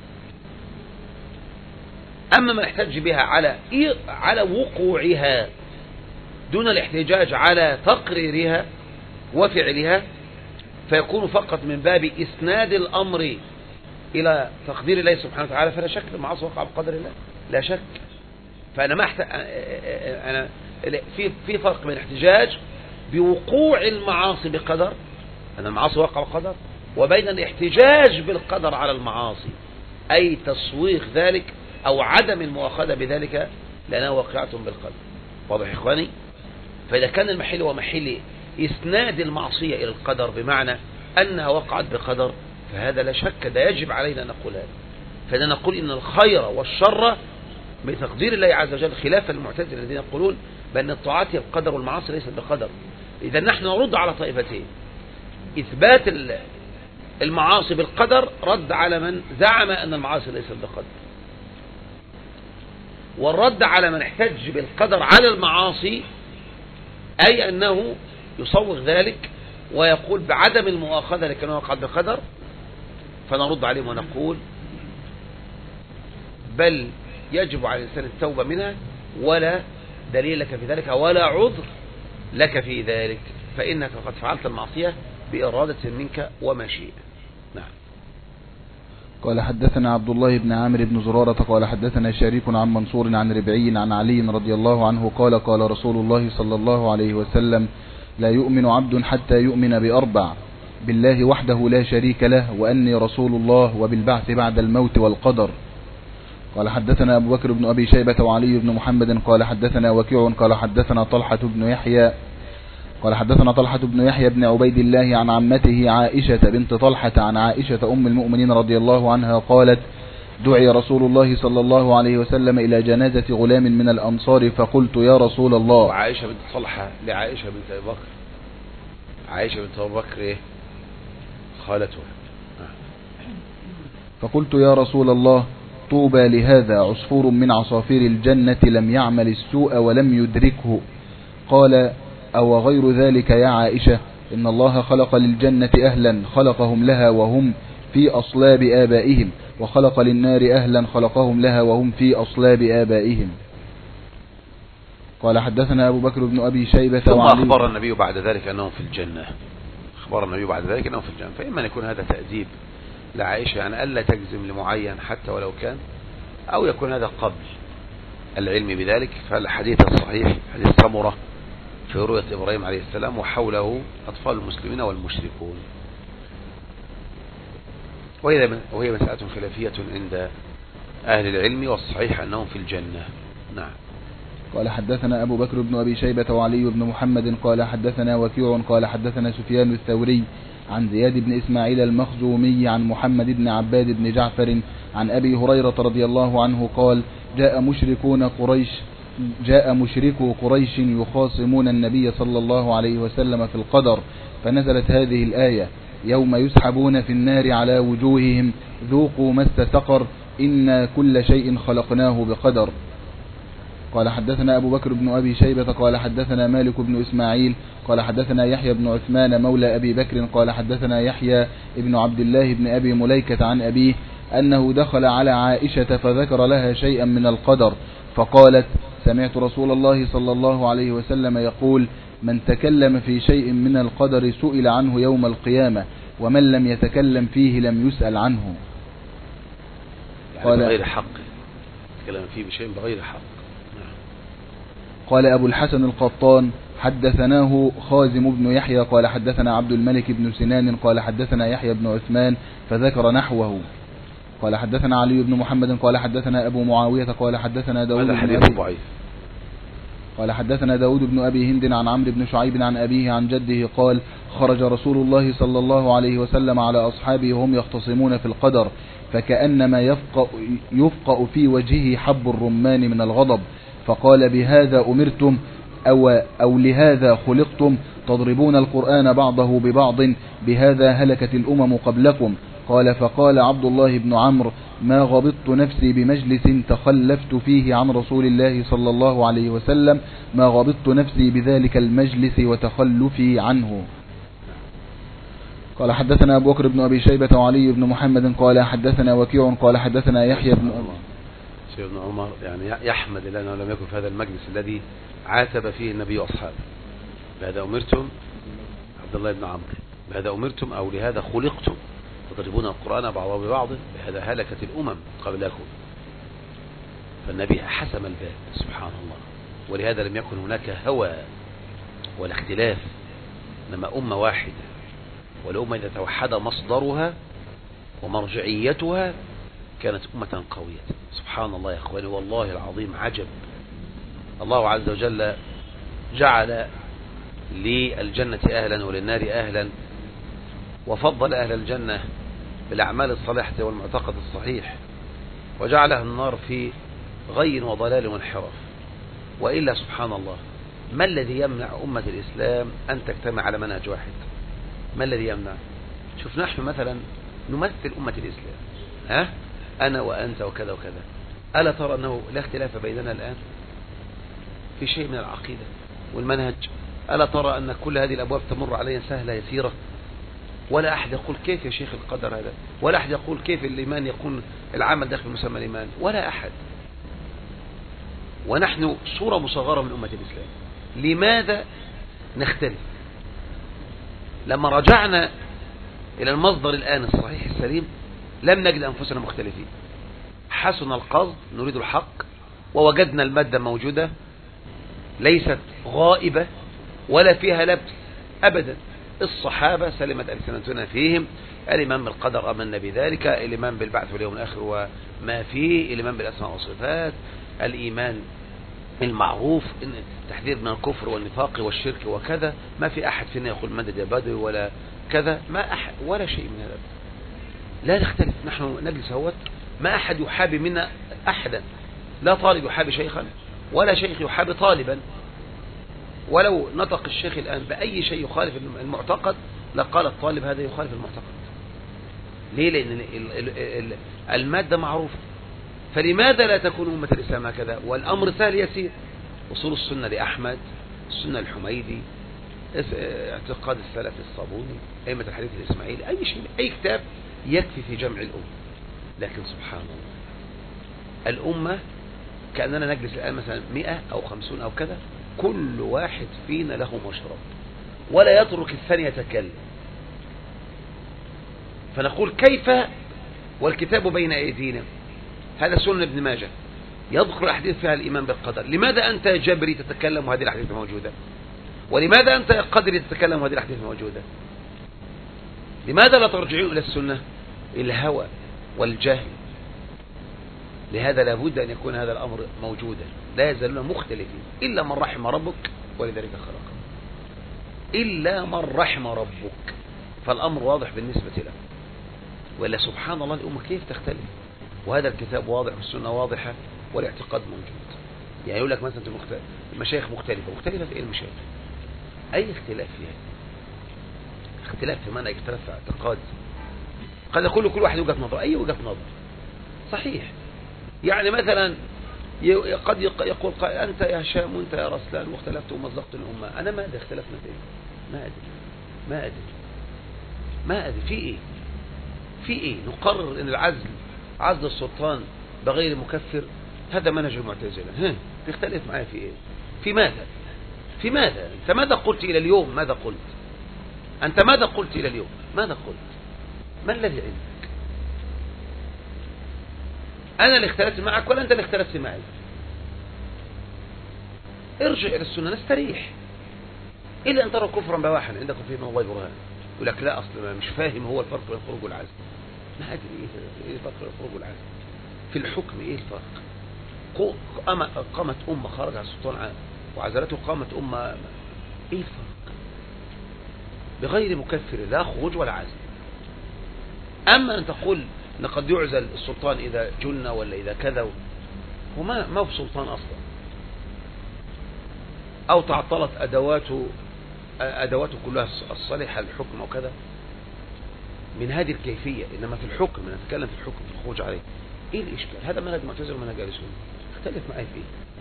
أما من احتج بها على على وقوعها دون الاحتجاج على تقريرها وفعلها فيكون فقط من باب إسناد الأمر إلى تقدير الله سبحانه وتعالى، فلا شك المعاصي وقع بقدر الله، لا شك. فأنا ما احت... أنا في في فرق بين الاحتجاج بوقوع المعاصي بقدر أن المعاصي وقع بقدر، وبين الاحتجاج بالقدر على المعاصي أي تصويغ ذلك أو عدم المؤاخذة بذلك لأنها واقعة بالقدر. واضح يا إخواني؟ فإذا كان المحل هو محل إسناد المعصية إلى القدر بمعنى أنها وقعت بقدر، فهذا لا شك ده يجب علينا أن نقول هذا. فإننا نقول إن الخير والشر بتقدير الله عز وجل، خلافا المعتزلة الذين يقولون بأن الطاعات هي القدر والمعاصي ليست بقدر. إذا نحن نرد على طائفتين: إثبات المعاصي بالقدر رد على من زعم أن المعاصي ليست بقدر، والرد على من احتج بالقدر على المعاصي أي أنه يصوغ ذلك ويقول بعدم المؤاخذة لكن وقعت بقدر. فنرد عليهم ونقول بل يجب على الإنسان التوبة منها، ولا دليل لك في ذلك ولا عذر لك في ذلك، فإنك قد فعلت المعصية بإرادة منك ومشيئة. نعم. قال حدثنا عبد الله بن عامر بن زرارة قال حدثنا شريك عن منصور عن ربعي عن علي رضي الله عنه قال قال رسول الله صلى الله عليه وسلم: لا يؤمن عبد حتى يؤمن بأربع: بالله وحده لا شريك له، وأني رسول الله، وبالبعث بعد الموت، والقدر. قال حدثنا أبو بكر بن أبي شيبة وعلي بن محمد قال حدثنا وكيع قال حدثنا طلحة بن يحيى قال حدثنا طلحة بن يحيى بن عبيد الله عن عمته عائشة بنت طلحة عن عائشة أم المؤمنين رضي الله عنها قالت: دعي رسول الله صلى الله عليه وسلم إلى جنازة غلام من الأنصار فقلت: يا رسول الله. وعائشة بنت طلحة لعائشة بنت أبي بكر، عائشة بنت أبي بكر إيه؟ خالتها. فقلت: يا رسول الله، طوبى لهذا عصفور من عصافير الجنة لم يعمل السوء ولم يدركه. قال: أو غير ذلك يا عائشة، إن الله خلق للجنة أهلا خلقهم لها وهم في أصلاب آبائهم، وخلق للنار أهلا خلقهم لها وهم في أصلاب آبائهم. قال حدثنا أبو بكر بن أبي شيبة ثم أخبر النبي بعد ذلك أنهم في الجنة، أخبر النبي بعد ذلك أنهم في الجنة. فإما أن يكون هذا تأديب لعائشة يعني ألا تجزم لمعين حتى ولو كان، أو يكون هذا قبل العلم بذلك. فالحديث الصحيح حديث سمرة في رؤية إبراهيم عليه السلام وحوله أطفال المسلمين والمشركون، وهي مسألة خلافية عند أهل العلم، والصحيح أنهم في الجنة. نعم. قال حدثنا أبو بكر بن أبي شيبة وعلي بن محمد قال حدثنا وكيع قال حدثنا سفيان الثوري عن زياد بن إسماعيل المخزومي عن محمد بن عباد بن جعفر عن أبي هريرة رضي الله عنه قال: جاء مشركون قريش جاء مشركو قريش يخاصمون النبي صلى الله عليه وسلم في القدر، فنزلت هذه الآية: يوم يسحبون في النار على وجوههم ذوقوا مس سقر إنا كل شيء خلقناه بقدر. قال حدثنا أبو بكر بن أبي شيبة قال حدثنا مالك بن إسماعيل قال حدثنا يحيى بن عثمان مولى أبي بكر قال حدثنا يحيى بن عبد الله بن أبي مليكة عن أبيه أنه دخل على عائشة فذكر لها شيئا من القدر، فقالت: سمعت رسول الله صلى الله عليه وسلم يقول: من تكلم في شيء من القدر سئل عنه يوم القيامة، ومن لم يتكلم فيه لم يسأل عنه. يعني قال بغير حق، تكلم فيه بشيء بغير حق. قال أبو الحسن القطان: حدثناه خازم بن يحيى قال حدثنا عبد الملك بن سنان قال حدثنا يحيى بن عثمان فذكر نحوه. قال حدثنا علي بن محمد قال حدثنا أبو معاوية قال حدثنا داود بن أبي قال حدثنا داود بن أبي هند عن عمرو بن شعيب عن أبيه عن جده قال: خرج رسول الله صلى الله عليه وسلم على أصحابه وهم يختصمون في القدر، فكأنما يفقأ, يفقأ في وجهه حب الرمان من الغضب، فقال: بهذا أمرتم أو, أو لهذا خلقتم، تضربون القرآن بعضه ببعض، بهذا هلكت الأمم قبلكم. قال: فقال عبد الله بن عمرو: ما غبطت نفسي بمجلس تخلفت فيه عن رسول الله صلى الله عليه وسلم، ما غبطت نفسي بذلك المجلس وتخلفي عنه. قال حدثنا أبو بكر بن أبي شيبة وعلي بن محمد قال حدثنا وكيع قال حدثنا يحيى بن سيدنا ابن عمر يعني يحمد لأنه لم يكن في هذا المجلس الذي عاتب فيه النبي وأصحابه. بهذا أمرتم، عبد الله بن عمرو، بهذا أمرتم أو لهذا خلقتم، تضربون القرآن بعضه ببعض، بهذا هلكت الأمم قبلكم. فالنبي حسم الباب سبحان الله، ولهذا لم يكن هناك هوى ولا اختلاف، إنما أمة واحدة، والأمة إذا توحد مصدرها ومرجعيتها كانت أمة قوية. سبحان الله يا أخواني، والله العظيم عجب. الله عز وجل جعل للجنة أهلا وللنار أهلا، وفضل أهل الجنة بالأعمال الصالحة والمعتقد الصحيح، وجعلها النار في غي وضلال وانحراف. وإلا سبحان الله، ما الذي يمنع أمة الإسلام أن تجتمع على منهج واحد؟ ما الذي يمنع؟ شوف نحن مثلا نمثل أمة الإسلام، ها؟ أنا وأنت وكذا وكذا، ألا ترى أنه لا اختلاف بيننا الآن في شيء من العقيدة والمنهج؟ ألا ترى أن كل هذه الأبواب تمر علينا سهلة يسيرة؟ ولا أحد يقول كيف يا شيخ القدر هذا، ولا أحد يقول كيف الإيمان يكون العمل داخل مسمى الإيمان، ولا أحد. ونحن صورة مصغرة من أمة الإسلام. لماذا نختلف؟ لما رجعنا إلى المصدر الآن الصحيح السليم لم نجد أنفسنا مختلفين. حسن القصد، نريد الحق، ووجدنا المادة موجودة ليست غائبة ولا فيها لبس أبدا. الصحابة سلمت ألسنتنا فيهم، الإيمان بالقدر آمنا بذلك، الإيمان بالبعث واليوم الآخر وما فيه، الإيمان بالأسماء والصفات، الإيمان المعروف، تحذير من الكفر والنفاق والشرك وكذا. ما في أحد فينا يقول مدد يا بدوي ولا كذا، ما أحد ولا شيء من هذا. لا نختلف، نحن نجلس هوت، ما أحد يحابي منا أحدا، لا طالب يحابي شيخا ولا شيخ يحابي طالبا. ولو نطق الشيخ الآن بأي شيء يخالف المعتقد لقال الطالب هذا يخالف المعتقد. ليه؟ لأن المادة معروفة. فلماذا لا تكون أمة الإسلام هكذا؟ والأمر سهل يسير. أصول السنة لأحمد، السنة الحميدي، اعتقاد السلف الصابوني، أئمة الحديث الإسماعيلي، أي شيء، أي كتاب يكفي في جمع الأمة. لكن سبحان الله، الأمة كأننا نجلس الآن مثلا مئة أو خمسون أو كذا، كل واحد فينا له مشرب ولا يترك الثاني يتكلم. فنقول كيف والكتاب بين أيدينا؟ هذا سنن ابن ماجه، يذكر الأحاديث فيها الإيمان بالقدر. لماذا أنت يا جبري تتكلم وهذه الأحاديث موجودة؟ ولماذا أنت يا قدري تتكلم وهذه الأحاديث موجودة؟ لماذا لا ترجعون إلى السنة؟ الهوى والجهل. لهذا لابد أن يكون هذا الأمر موجودا، لا يزالون مختلفين إلا من رحم ربك، ولذلك خلق إلا من رحم ربك. فالأمر واضح بالنسبة له. ولا سبحان الله، الأمة كيف تختلف؟ وهذا الكتاب واضح والسنة واضحة والاعتقاد موجود. يعني يقول لك مثلا المشايخ مختلفة، مختلفة في إيه المشايخ؟ أي اختلاف فيها؟ اختلاف في معنى، اختلاف في اعتقاد. قد يقول كل واحد وجهة نظر، أي وجهة نظر صحيح. يعني مثلا قد يقول أنت يا هشام وأنت يا رسلان واختلفت ومزقت الأمة. أنا ما أدري اختلفنا في إيه، ما أدري ما أدري ما أدري في إيه في إيه نقرر أن العزل، عزل السلطان بغير مكفر، هذا منهج المعتزلة. ها تختلف معايا في إيه؟ في ماذا؟ في ماذا؟ أنت ماذا قلت إلى اليوم؟ ماذا قلت أنت؟ ماذا قلت إلى اليوم؟ ماذا قلت؟ ما الذي عندك؟ أنا اللي اختلفت معك ولا أنت اللي اختلفت معي؟ ارجع إلى السنة نستريح. إلا أن ترى كفرا بواحا عندكم فيه من الله برهان. يقول لك لا، أصلا مش فاهم هو الفرق بين الخروج والعزل. ما أدري إيه الفرق بين الخروج والعزل في الحكم؟ إيه الفرق؟ قامت أمة خرج على السلطان وعزلته، قامت أمة، إيه الفرق؟ بغير مكفر، لا خروج ولا عزل. أما أن تقول أن قد يعزل السلطان إذا جن ولا إذا كذا، وما ما هو سلطان أصلا، أو تعطلت أدواته أدواته كلها الصالحة للحكم أو كذا، من هذه الكيفية. إنما في الحكم، نتكلم في الحكم، في الخروج عليه، إيه الإشكال؟ هذا منهج معتزلة ومنهج أهل السنة، اختلف معي فيه.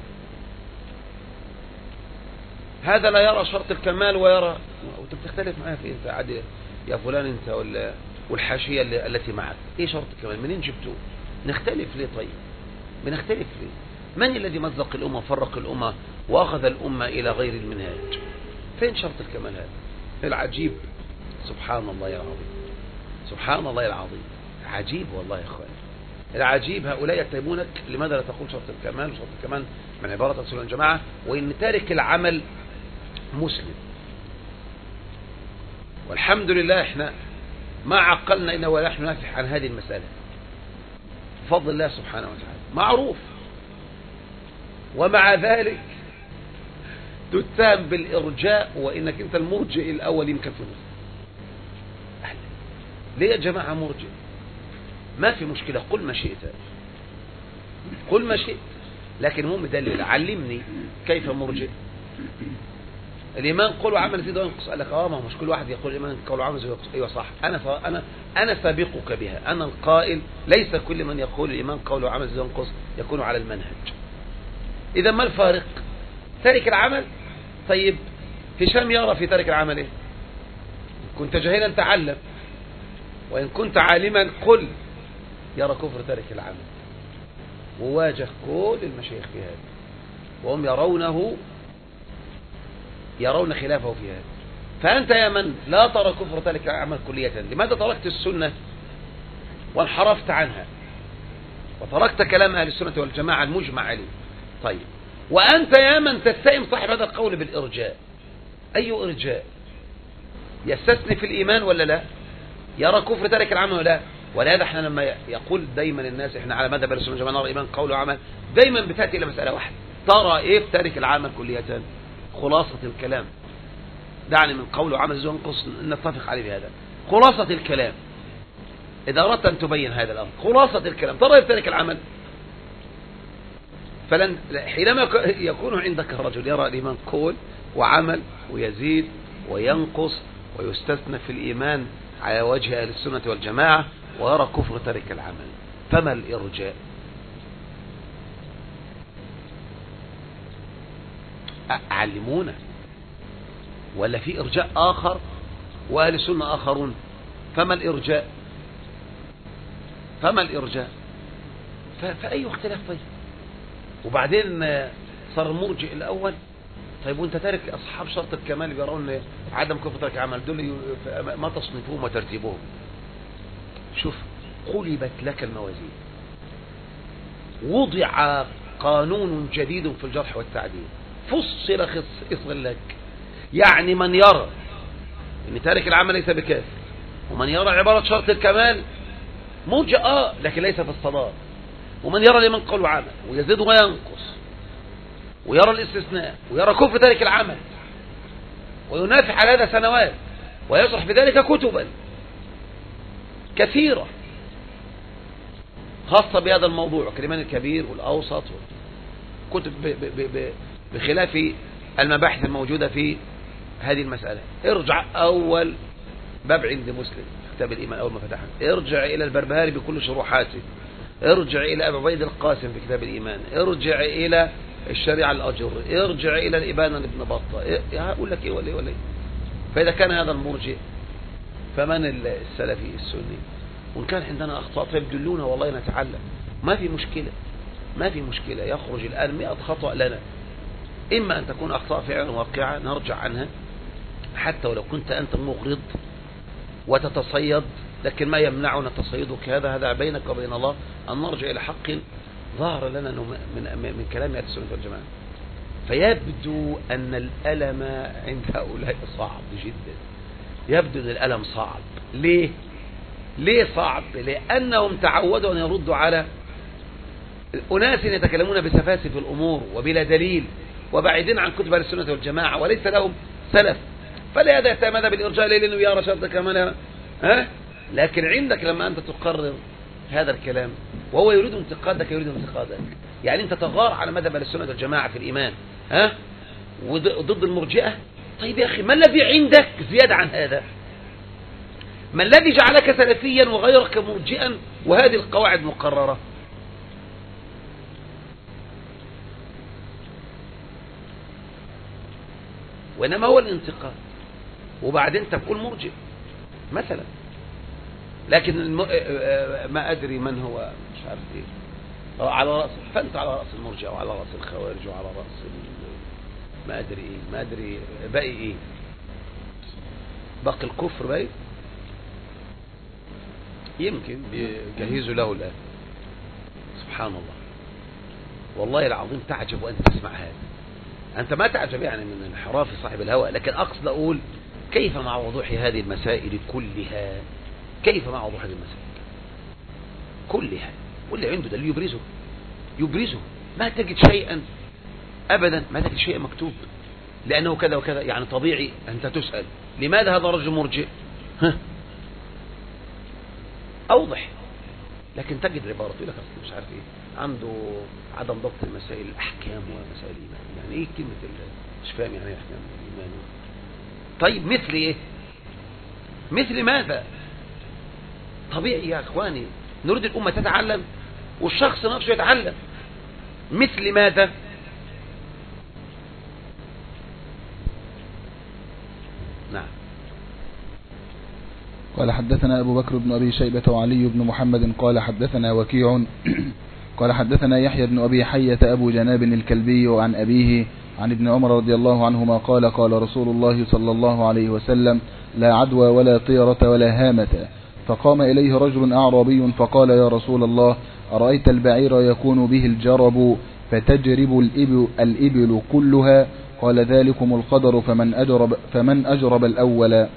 هذا لا يرى شرط الكمال ويرى، وأنت بتختلف معي فيه. أنت عادي يا فلان أنت ولا والحاشية التي معك، إيه شرط الكمال؟ منين جبتوه؟ نختلف ليه؟ طيب بنختلف ليه؟ من الذي مزق الأمة وفرق الأمة وأخذ الأمة إلى غير المنهاج؟ فين شرط الكمال هذا؟ العجيب، سبحان الله العظيم، سبحان الله العظيم، عجيب والله يا إخوان. العجيب هؤلاء يتهمونك لماذا لا تقول شرط الكمال؟ شرط الكمال من عبارة السنة والجماعة، وإن تارك العمل مسلم. والحمد لله احنا ما عقلنا إنه ولا نحن نافح عن هذه المسألة بفضل الله سبحانه وتعالى، معروف. ومع ذلك تتهم بالإرجاء وإنك أنت المرجئ الأول يمكن في مصر. ليه يا جماعة مرجئ؟ ما في مشكلة، قل ما شئت، قل ما شئت، لكن المهم دلل، علمني كيف مرجئ. الإيمان قول وعمل يزيد وينقص. قال لك اه ما هو مش كل واحد يقول الإيمان قول وعمل يزيد وينقص. ايوه صح، انا انا انا سابقك بها، انا القائل ليس كل من يقول الإيمان قول وعمل يزيد وينقص يكون على المنهج. إذا ما الفارق؟ تارك العمل. طيب هشام يرى في تارك العمل ايه؟ كنت جاهلا تعلم، وإن كنت عالما قل. يرى كفر تارك العمل، وواجه كل المشايخ في هذا، وهم يرونه يرون خلافه في هذا. فأنت يا من لا ترى كفر تارك العمل كلية، لماذا تركت السنة وانحرفت عنها وتركت كلام أهل السنة والجماعة المجمع عليه؟ طيب وأنت يا من تتهم صاحب هذا القول بالإرجاء. أي إرجاء؟ يستثني في الإيمان ولا لا؟ يرى كفر تارك العمل ولا لا؟ ولهذا احنا لما يقول دايما الناس احنا على مدى بالسنة والجماعة نرى إيمان قول وعمل، دايما بتأتي إلى مسألة واحدة، ترى إيه في تارك العمل كلية؟ خلاصة الكلام، دعني من قول وعمل زي ونقص نتفق عليه بهذا. خلاصة الكلام إذا أردت أن تبين هذا الأمر، خلاصة الكلام ترى في تارك العمل. فلن حينما يكون عندك الرجل يرى الإيمان قول وعمل ويزيد وينقص ويستثنى في الإيمان على وجه أهل السنة والجماعة، ويرى كفر تارك العمل، فما الإرجاء؟ علمونا، ولا في إرجاء آخر وأهل السنة آخرون؟ فما الإرجاء؟ فما الإرجاء؟ فأي اختلاف؟ طيب وبعدين صار المرجئ الأول. طيب وانت تارك أصحاب شرط الكمال بيرون عدم كفر تارك العمل، دول ما تصنيفهم وترتيبهم؟ شوف، قلبت لك الموازين، وضع قانون جديد في الجرح والتعديل، فصل خص لك. يعني من يرى ان تارك العمل ليس بكافر، ومن يرى عبارة شرط الكمال مرجئ اه لكن ليس في الصلاة، ومن يرى لمن قول وعمل ويزيد وينقص، ويرى الاستثناء، ويرى كفر تارك العمل، وينافع على هذا سنوات، ويشرح بذلك كتبا كثيرة خاصة بهذا الموضوع، كالإيمان الكبير والأوسط، كتب بخلاف المباحث الموجودة في هذه المسألة. ارجع أول باب عند مسلم كتاب الإيمان أول ما فتحنا، ارجع إلى البربهاري بكل شروحاته، ارجع إلى أبي عبيد القاسم في كتاب الإيمان، ارجع إلى الشريعة الأجر، ارجع إلى الإبانة لابن بطة، هقول لك إيه ولا إيه ولا إيه. فإذا كان هذا المرجئ فمن السلفي السني؟ وإن كان عندنا أخطاء فيبدلونا والله نتعلم، ما في مشكلة، ما في مشكلة. يخرج الآن مئة خطأ لنا، إما أن تكون أخطاء فعلا واقعة نرجع عنها حتى ولو كنت أنت مغرض وتتصيد، لكن ما يمنعنا تصيدك هذا هذا بينك وبين الله، أن نرجع إلى حق ظهر لنا من, من كلام أهل السنة والجماعة. فيبدو أن الألم عند هؤلاء صعب جدا، يبدو أن الألم صعب. ليه؟ ليه صعب؟ لأنهم تعودوا أن يردوا على أناس يتكلمون بسفاسف الأمور وبلا دليل، وبعيدين عن كتب السنة والجماعة، وليس لهم سلف، فلا هذا يعتمد بالإرجاء لأنه يرى شرط كمان ها. لكن عندك لما أنت تقرر هذا الكلام وهو يريد انتقادك يريد انتقادك، يعني أنت تغار على مذهب السنة والجماعة في الإيمان ها وضد المرجئة. طيب يا أخي ما الذي عندك زيادة عن هذا؟ ما الذي جعلك سلفيا وغيرك مرجئا وهذه القواعد مقررة؟ وإنما هو الانتقاد، وبعدين تقول مرجئ مثلا، لكن الم... ما أدري من هو مش عارف إيه على رأس، فأنت على رأس المرجئة وعلى رأس الخوارج وعلى رأس ال... ما أدري إيه ما أدري باقي إيه، باقي الكفر باقي يمكن بيجهزوا له الآن. سبحان الله، والله العظيم تعجب وأنت تسمع هذا. أنت ما تعجب يعني من انحراف صاحب الهوى، لكن أقصد أقول كيف مع وضوح هذه المسائل كلها، كيف مع وضوح هذه المسائل كلها، واللي عنده دليل يبرزه يبرزه ما تجد شيئا أبدا، ما تجد شيئا مكتوب لأنه كذا وكذا، يعني طبيعي أنت تسأل لماذا هذا الرجل مرجئ؟ ها أوضح. لكن تجد العبارة تقول لك مش عارف إيه، عنده عدم ضبط مسائل الأحكام ومسائل الإيمان. يعني إيه كلمة مش فاهم يعني إيه أحكام الإيمان؟ طيب مثل إيه؟ مثل ماذا؟ طبيعي يا أخواني، نريد الأمة تتعلم والشخص نفسه يتعلم. مثل ماذا؟ نعم. قال حدثنا أبو بكر بن أبي شيبة وعلي بن محمد قال حدثنا وكيع قال حدثنا يحيى بن أبي حية أبو جناب الكلبي عن أبيه عن ابن عمر رضي الله عنهما قال قال رسول الله صلى الله عليه وسلم لا عدوى ولا طيرة ولا هامة. فقام إليه رجل أعرابي فقال يا رسول الله أرأيت البعير يكون به الجرب فتجرب الإبل, الإبل كلها؟ قال ذلكم القدر فمن أجرب, فمن أجرب الأول.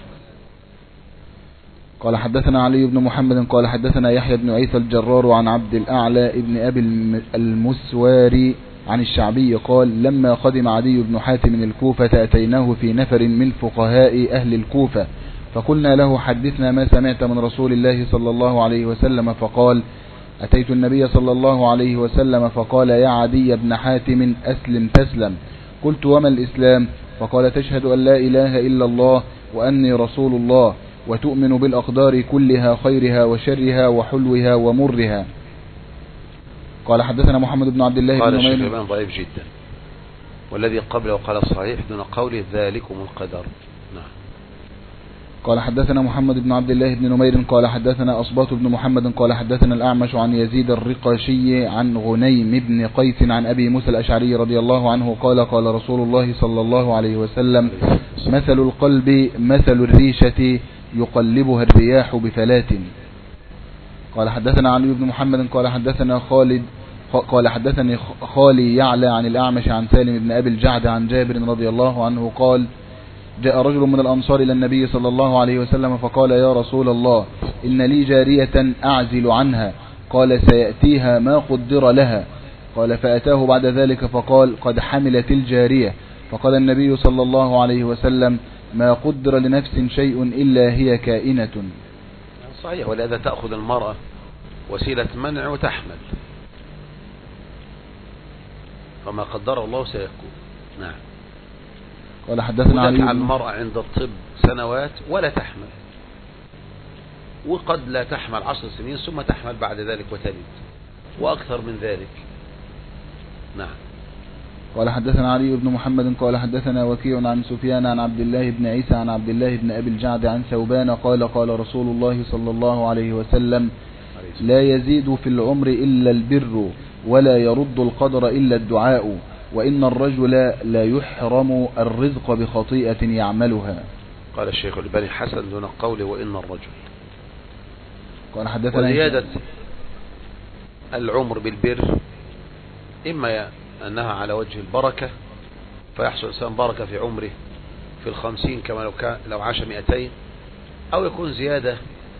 قال حدثنا علي بن محمد قال حدثنا يحيى بن عيسى الجرار عن عبد الأعلى ابن أبي المسواري عن الشعبي قال لما قدم عدي بن حاتم الكوفة أتيناه في نفر من فقهاء أهل الكوفة فقلنا له حدثنا ما سمعت من رسول الله صلى الله عليه وسلم. فقال أتيت النبي صلى الله عليه وسلم فقال يا عدي بن حاتم أسلم تسلم. قلت وما الإسلام؟ فقال تشهد أن لا إله إلا الله وأني رسول الله وتؤمن بالأقدار كلها خيرها وشرها وحلوها ومرها. قال حدثنا محمد بن عبد الله قال بن الشيخ نمير الإمام ضعيف جدا، والذي قبله قال صحيح دون قوله ذلكم القدر. نعم. قال حدثنا محمد بن عبد الله بن نمير قال حدثنا أصبات بن محمد قال حدثنا الأعمش عن يزيد الرقاشي عن غنيم بن قيس عن أبي موسى الأشعري رضي الله عنه قال قال رسول الله صلى الله عليه وسلم مثل القلب مثل الريشة يقلبها الرياح بفلات. قال حدثنا علي بن محمد قال حدثنا خالد قال حدثني خالي يعلى عن الأعمش عن سالم بن أبي الجعد عن جابر رضي الله عنه قال جاء رجل من الأنصار إلى النبي صلى الله عليه وسلم فقال يا رسول الله إن لي جارية أعزل عنها. قال سيأتيها ما قدر لها. قال فأتاه بعد ذلك فقال قد حملت الجارية. فقال النبي صلى الله عليه وسلم ما قدر لنفس شيء إلا هي كائنة. صحيح. ولهذا تأخذ المرأة وسيلة منع وتحمل، فما قدر الله سيكون. نعم. قال حدثنا علي على المرأة عند الطب سنوات ولا تحمل، وقد لا تحمل عشر سنين ثم تحمل بعد ذلك وتلد وأكثر من ذلك. نعم. قال حدثنا علي بن محمد قال حدثنا وكيع عن سفيان عن عبد الله بن عيسى عن عبد الله بن أبي الجعد عن ثوبان قال قال رسول الله صلى الله عليه وسلم لا يزيد في العمر إلا البر ولا يرد القدر إلا الدعاء وإن الرجل لا يحرم الرزق بخطيئة يعملها. قال الشيخ الألباني حسن دون قوله وإن الرجل. قال حدثنا وزيادة العمر بالبر إما أنها على وجه البركة فيحصل إنسان بركة في عمره في الخمسين كما لو كان لو عاش مئتين، أو يكون زيادة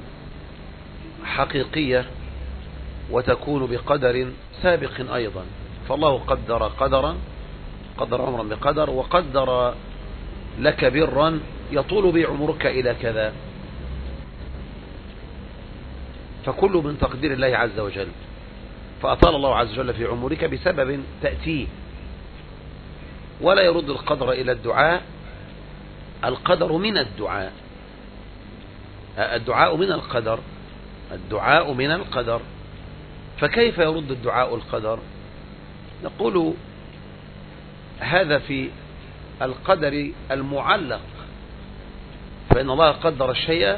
حقيقية وتكون بقدر سابق أيضا. فالله قدر قدرا قدر عمرا بقدر وقدر لك برا يطول بعمرك إلى كذا، فكل من تقدير الله عز وجل. فأطال الله عز وجل في عمرك بسبب تأتيه، ولا يرد القدر إلى الدعاء. القدر من الدعاء، الدعاء من القدر، الدعاء من القدر. فكيف يرد الدعاء القدر؟ نقول هذا في القدر المعلق، فإن الله قدر الشيء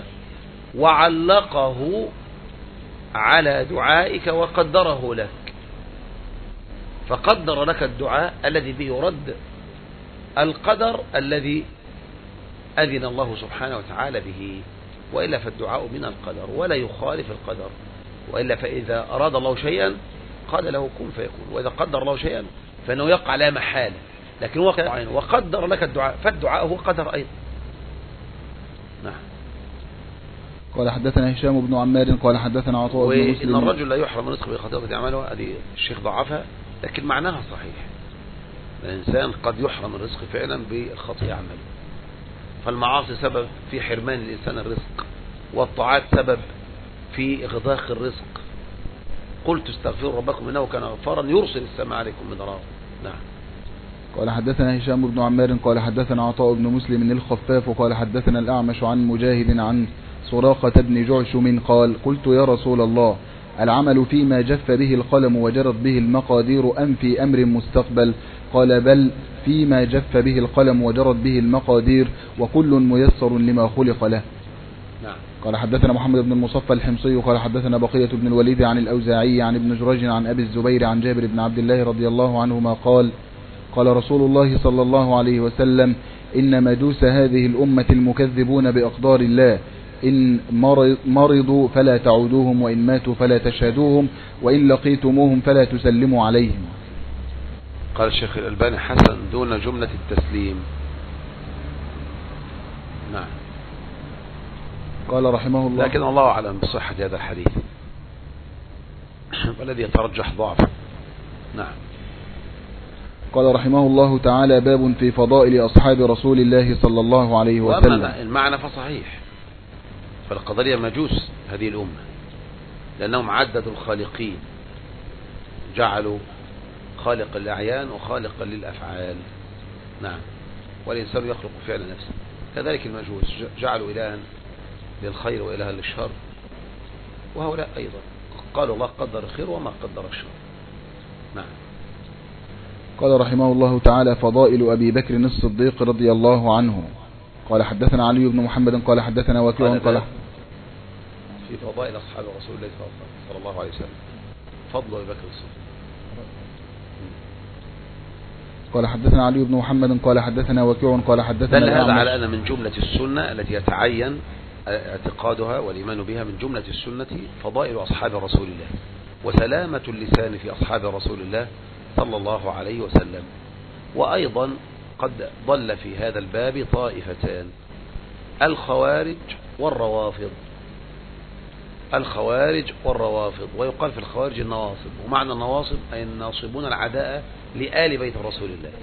وعلقه على دعائك وقدره لك، فقدر لك الدعاء الذي به يرد القدر الذي أذن الله سبحانه وتعالى به، وإلا فالدعاء من القدر ولا يخالف القدر، وإلا فإذا أراد الله شيئا قال له كن فيكون، وإذا قدر الله شيئا فإنه يقع لا محالة، لكن هو وقدر لك الدعاء، فالدعاء هو قدر أيضا. نعم. قال حدثنا هشام بن عمار قال حدثنا عطاء بن مسلم وإن الرجل لا يحرم رزقه بخطيئة يعملها، هذه الشيخ ضعفها لكن معناها صحيح. الإنسان قد يحرم الرزق فعلا بالخطيئة عمله، فالمعاصي سبب في حرمان الإنسان الرزق، والطاعات سبب في إغداق الرزق. قلت استغفروا ربكم إنه كان غفارا يرسل السماء عليكم مدرارا. نعم. قال حدثنا هشام بن عمار قال حدثنا عطاء بن مسلم الخفاف قال حدثنا الأعمش عن مجاهد عن سراقة بن جعشم قال قلت يا رسول الله العمل فيما جف به القلم وجرت به المقادير أم في أمر مستقبل؟ قال بل فيما جف به القلم وجرت به المقادير وكل ميسر لما خلق له. نعم. قال حدثنا محمد بن المصفى الحمصي قال حدثنا بقية بن الوليد عن الأوزاعي عن ابن جريج عن أبي الزبير عن جابر بن عبد الله رضي الله عنهما قال قال رسول الله صلى الله عليه وسلم إن مجوس هذه الأمة المكذبون بأقدار الله إن مرضوا فلا تعودوهم وإن ماتوا فلا تشهدوهم وإن لقيتموهم فلا تسلموا عليهم. قال الشيخ الألباني حسن دون جملة التسليم. نعم. قال رحمه الله لكن الله أعلم بصحة هذا الحديث والذي يترجح ضعفه. نعم. قال رحمه الله تعالى باب في فضائل أصحاب رسول الله صلى الله عليه وسلم. وأما المعنى فصحيح، فالقضية مجوس هذه الأمة لأنهم عددوا الخالقين، جعلوا خالق الأعيان وخالقا للأفعال. نعم. والإنسان يخلق فعل نفسه، كذلك المجوس جعلوا إلها للخير وإلها للشر، وهؤلاء أيضا قالوا الله قدر الخير وما قدر الشر. نعم. قال رحمه الله تعالى فضائل أبي بكر الصديق رضي الله عنه. قال حدثنا علي بن محمد قال حدثنا وكيع قال في فضائل أصحاب رسول الله صلى الله عليه وسلم فضل أبي بكر الصديق. قال حدثنا علي بن محمد قال حدثنا وكيع قال حدثنا دل هذا على أن من جملة السنة التي يتعين اعتقادها والإيمان بها من جملة السنة فضائل أصحاب رسول الله وسلامة اللسان في أصحاب رسول الله صلى الله عليه وسلم. وأيضا قد ضل في هذا الباب طائفتان، الخوارج والروافض. الخوارج والروافض، ويقال في الخوارج النواصب، ومعنى النواصب أي الناصبون العداء لآل بيت رسول الله.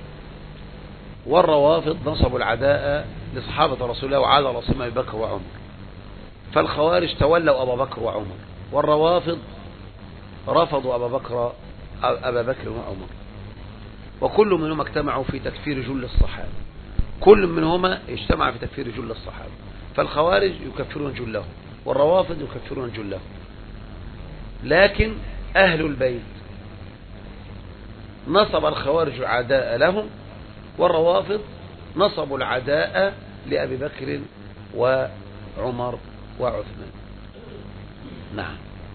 والروافض نصبوا العداء لصحابة رسول الله وعلى رأسهم أبي بكر وعمر. فالخوارج تولوا أبا بكر وعمر، والروافض رفضوا أبا بكر أبا بكر وعمر، وكل منهما اجتمعوا في تكفير جل الصحابة. كل منهما اجتمع في تكفير جل الصحابة. فالخوارج يكفرون جلهم والروافض يكفرون جلهم، لكن أهل البيت نصب الخوارج العداء لهم، والروافض نصبوا العداء لأبي بكر وعمر وعثمان. نعم.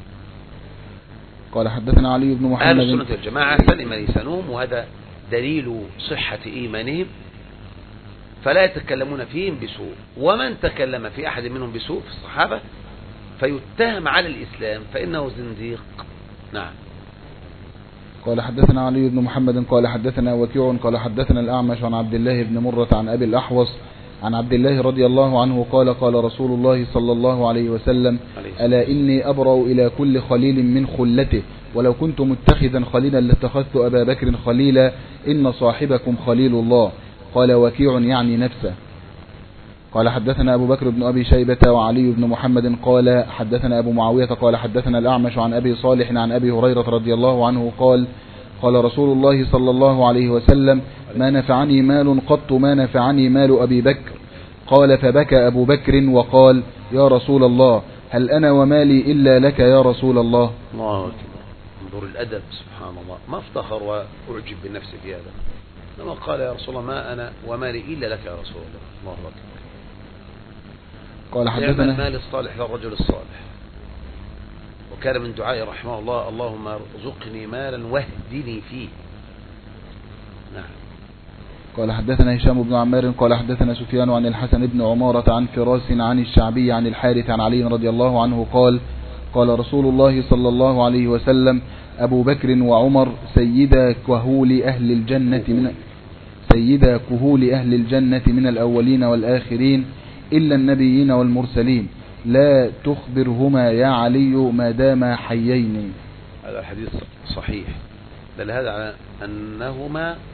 قال حدثنا علي بن محمد. أهل السنة والجماعة سلم لسانهم، وهذا دليل صحة إيمانهم، فلا يتكلمون فيهم بسوء. ومن تكلم في أحد منهم بسوء في الصحابة فيتهم على الإسلام فإنه زنديق. نعم. قال حدثنا علي بن محمد قال حدثنا وكيع قال حدثنا الأعمش عن عبد الله بن مرة عن أبي الأحوص عن عبد الله رضي الله عنه قال قال رسول الله صلى الله عليه وسلم ألا إني أبرأ إلى كل خليل من خلته، ولو كنت متخذا خليلا لاتخذت أبا بكر خليلا إن صاحبكم خليل الله. قال وكيع يعني نفسه. قال حدثنا أبو بكر بن أبي شيبة وعلي بن محمد قال حدثنا أبو معاوية قال حدثنا الأعمش عن أبي صالح عن أبي هريرة رضي الله عنه قال قال رسول الله صلى الله عليه وسلم ما نفعني مال قط ما نفعني مال أبي بكر. قال فبكى أبو بكر وقال يا رسول الله هل أنا ومالي إلا لك يا رسول الله. الله أكبر. انظر الأدب سبحان الله، ما افتخر وأعجب بنفسه في هذا، لما قال يا رسول الله ما أنا ومالي إلا لك يا رسول الله. الله أكبر. قال حدثنا المال الصالح للرجل الصالح، وكان من دعائه رحمه الله اللهم ارزقني مالا واهدني فيه. نعم. قال حدثنا هشام بن عمار قال حدثنا سفيان عن الحسن بن عمارة عن فراس عن الشعبي عن الحارث عن علي رضي الله عنه قال قال رسول الله صلى الله عليه وسلم أبو بكر وعمر سيدا كهول أهل الجنة من سيدا كهول أهل الجنة من الأولين والآخرين إلا النبيين والمرسلين لا تخبرهما يا علي ما داما حيين. هذا الحديث صحيح، بل هذا على أنهما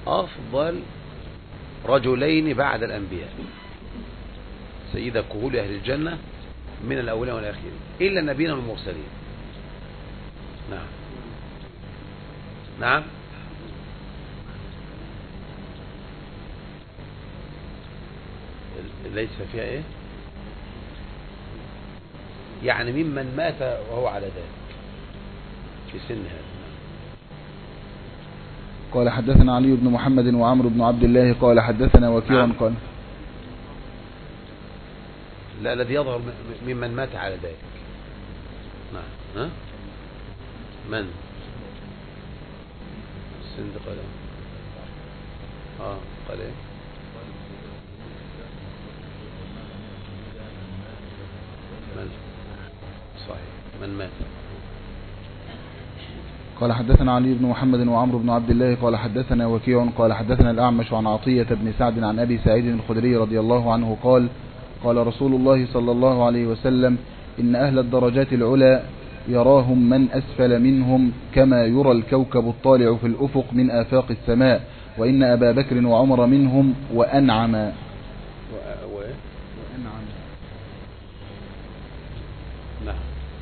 أفضل رجلين بعد الأنبياء، سيد كهول أهل الجنة من الأولين والآخرين إلا النبيين والمرسلين. نعم نعم. ليس فيها إيه يعني ممن مات وهو على ذلك في سن هذا. قال حدثنا علي بن محمد وعمرو بن عبد الله قال حدثنا وكيع قال لا الذي يظهر ممن مات على ذلك. نعم. ها من السند قال اه قال ايه من صحيح من مات. قال حدثنا علي بن محمد وعمرو بن عبد الله قال حدثنا وكيع قال حدثنا الأعمش عن عطية بن سعد عن أبي سعيد الخدري رضي الله عنه قال قال رسول الله صلى الله عليه وسلم إن أهل الدرجات العلى يراهم من أسفل منهم كما يرى الكوكب الطالع في الأفق من آفاق السماء، وإن أبا بكر وعمر منهم وأنعم و... و... وأنعم. نعم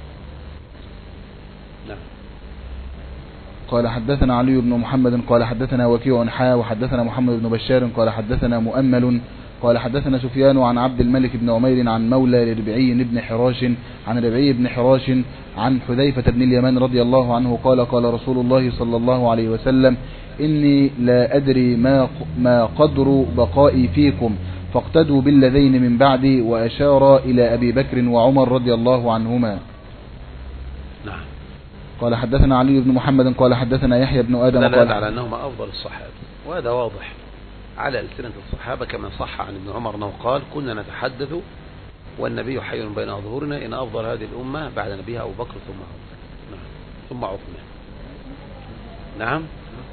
نعم. قال حدثنا علي بن محمد قال حدثنا وكيع حا وحدثنا محمد بن بشار قال حدثنا مؤمل قال حدثنا سفيان عن عبد الملك بن عمير عن مولى لربعي بن حراش عن ربعي بن حراش عن حذيفة بن اليمان رضي الله عنه قال قال رسول الله صلى الله عليه وسلم إني لا أدري ما ما قدر بقائي فيكم فاقتدوا بالذين من بعدي، وأشار إلى أبي بكر وعمر رضي الله عنهما. نعم. قال حدثنا علي بن محمد قال حدثنا يحيى بن آدم قال قال على أنهما أفضل الصحابة، وهذا واضح على ألسنة الصحابة كما صح عن ابن عمر أنه قال كنا نتحدث والنبي حي بين أظهرنا إن أفضل هذه الأمة بعد نبيها أبو بكر ثم عمر. نعم. ثم عثمان. نعم.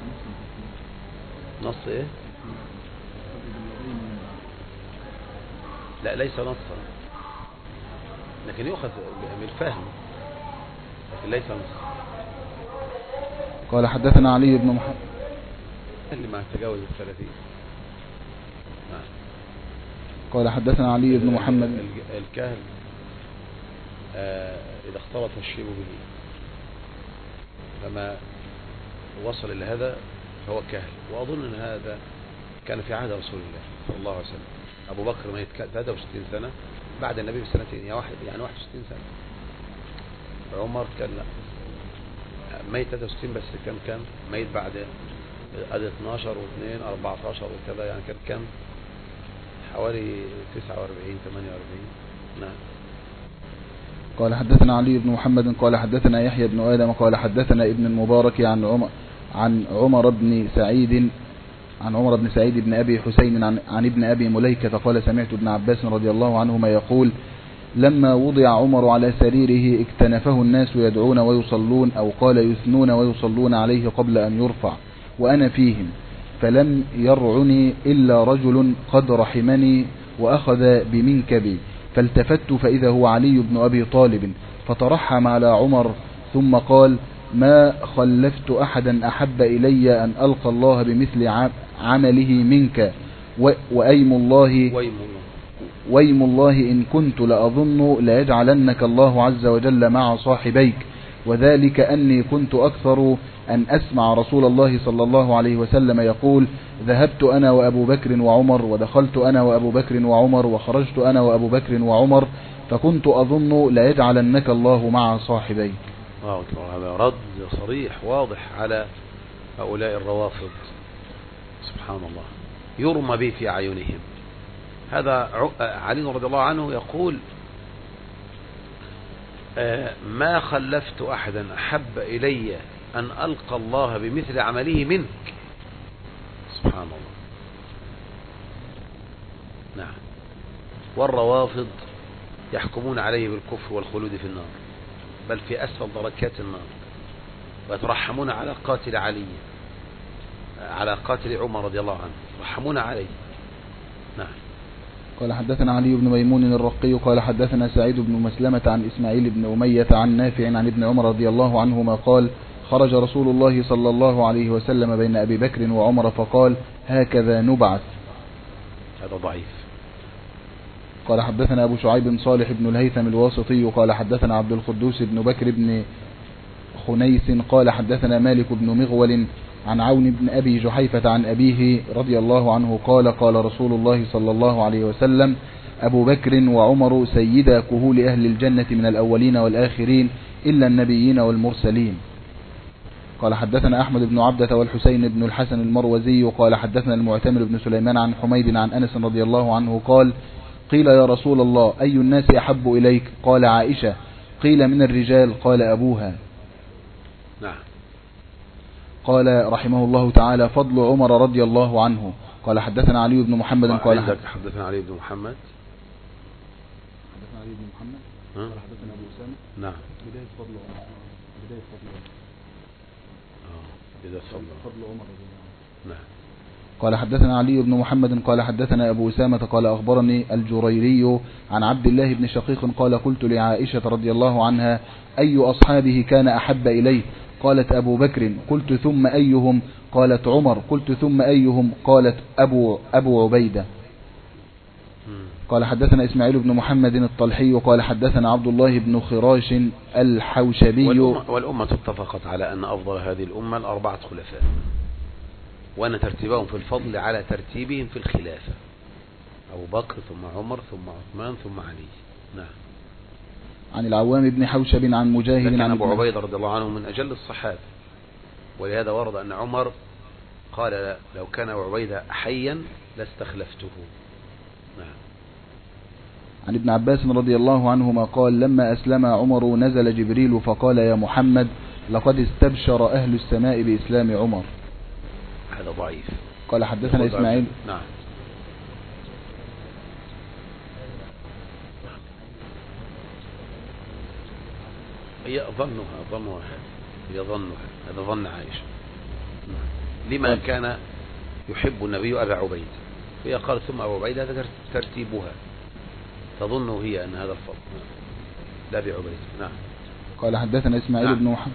نص إيه لا ليس نصا لكن يؤخذ بالفهم لكن ليس نصا. قال حدثنا علي بن محمد اللي مع تجاوز الثلاثين. نعم. قال حدثنا علي بن محمد الكهل آه إذا اختلط الشيب به فما وصل إلى هذا فهو كهل، وأظن أن هذا كان في عهد رسول الله صلى الله عليه وسلم. أبو بكر ميت ثلاثة وستين سنة بعد النبي بسنتين يعني واحد يعني واحد وستين سنة. عمر كان ميت ثلاثة وستين بس كان كان ميت بعد قد اثناشر واثنين أربعتاشر وكذا يعني كان كم حوالي تسعة وأربعين ثمانية وأربعين. نعم. قال حدثنا علي بن محمد قال حدثنا يحيى بن آدم قال حدثنا ابن المبارك عن عمر عن عمر بن سعيد عن عمر بن سعيد بن أبي حسين عن, عن ابن أبي مليكة قال سمعت ابن عباس رضي الله عنهما يقول لما وضع عمر على سريره اكتنفه الناس يدعون ويصلون أو قال يثنون ويصلون عليه قبل أن يرفع وأنا فيهم، فلم يرعني إلا رجل قد رحمني وأخذ بمنكبي، فالتفت فإذا هو علي بن أبي طالب فترحم على عمر ثم قال ما خلفت أحدا أحب إلي أن ألقى الله بمثل عمله منك، وأيم الله ويم الله إن كنت لأظن ليجعلنك الله عز وجل مع صاحبيك، وذلك أني كنت أكثر أن أسمع رسول الله صلى الله عليه وسلم يقول ذهبت أنا وأبو بكر وعمر ودخلت أنا وأبو بكر وعمر وخرجت أنا وأبو بكر وعمر فكنت أظن ليجعلنك الله مع صاحبيك. هذا رد صريح واضح على هؤلاء الروافض سبحان الله يرمى به في أعينهم. هذا علي رضي الله عنه يقول ما خلفت أحدا أحب إلي أن ألقى الله بمثل عمله منك. سبحان الله. نعم. والروافض يحكمون عليه بالكفر والخلود في النار بل في أسفل دركات النار، ويترحمون على قاتل علي على قاتل عمر رضي الله عنه يترحمون عليه. نعم. قال حدثنا علي بن ميمون الرقي قال حدثنا سعيد بن مسلمة عن إسماعيل بن أمية عن نافع عن ابن عمر رضي الله عنهما قال خرج رسول الله صلى الله عليه وسلم بين أبي بكر وعمر فقال هكذا نبعث. هذا ضعيف. قال حدثنا أبو شعيب صالح بن الهيثم الواسطي قال حدثنا عبد القدوس بن بكر بن خنيس قال حدثنا مالك بن مغول عن عون بن أبي جحيفة عن أبيه رضي الله عنه قال قال رسول الله صلى الله عليه وسلم أبو بكر وعمر سيدا كهول أهل الجنة من الأولين والآخرين إلا النبيين والمرسلين. قال حدثنا أحمد بن عبدة والحسين بن الحسن المروزي قال حدثنا المعتمر بن سليمان عن حميد عن أنس رضي الله عنه قال قيل يا رسول الله أي الناس أحب إليك؟ قال عائشة. قيل من الرجال؟ قال أبوها. نعم. قال رحمه الله تعالى فضل عمر رضي الله عنه. قال حدثنا علي بن محمد قال حدثنا علي بن محمد حدثنا علي بن محمد قال حدثنا أبو أسامة. نعم. بداية فضل عمر بداية فضل عمر اه بداية فضل عمر. نعم. قال حدثنا علي بن محمد قال حدثنا أبو أسامة قال أخبرني الجريري عن عبد الله بن شقيق قال قلت لعائشة رضي الله عنها أي أصحابه كان أحب إليه؟ قالت أبو بكر. قلت ثم أيهم؟ قالت عمر. قلت ثم أيهم؟ قالت أبو, أبو عبيدة. قال حدثنا إسماعيل بن محمد الطلحي قال حدثنا عبد الله بن خراش الحوشبي. والأمة, والأمة اتفقت على أن أفضل هذه الأمة الأربعة خلفاء، وأن ترتيبهم في الفضل على ترتيبهم في الخلافة، أبو بكر ثم عمر ثم عثمان ثم علي. نعم. عن العوام بن حوشب عن مجاهد عن أبو عبيدة رضي الله عنه من أجل الصحابة، ولهذا ورد أن عمر قال لو كان أبو عبيدة حيا لاستخلفته. نعم. عن ابن عباس رضي الله عنهما قال لما أسلم عمر نزل جبريل فقال يا محمد لقد استبشر أهل السماء بإسلام عمر. هذا ضعيف. قال حدثنا إسماعيل. نعم. هي ظنها ظنها هي ظنها هذا ظن عائشة. لما كان يحب النبي أبا عبيد، هي قالت ثم أبو عبيد هذا ترتيبها، تظنه هي أن هذا الفضل لا أبي عبيد. نعم. قال حدثنا إسماعيل. نعم. بن محمد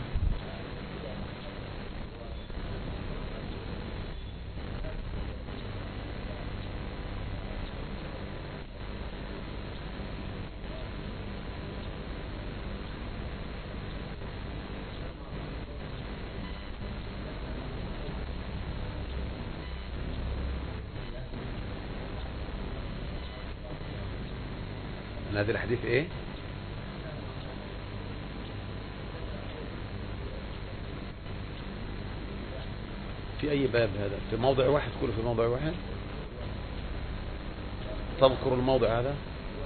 هذا الحديث ايه؟ في اي باب هذا؟ في موضع واحد كله في موضع واحد؟ تذكر الموضع هذا؟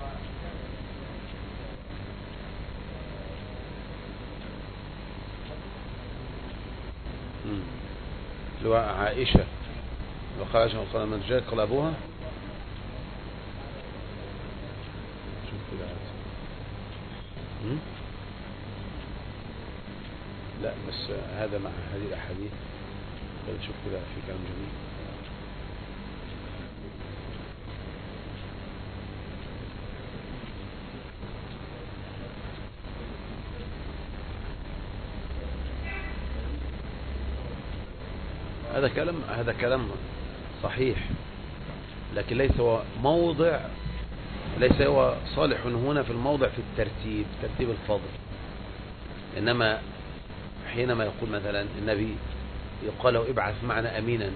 اللي هو عائشة وقال عائشة وقال من جاء قال ابوها. لا بس هذا مع هذه الأحاديث شوف كده في كلام جميل. هذا كلام هذا كلام صحيح، لكن ليس هو موضع، ليس هو صالح هنا في الموضع في الترتيب ترتيب الفضل. إنما حينما يقول مثلا النبي يقال له ابعث معنا أمينا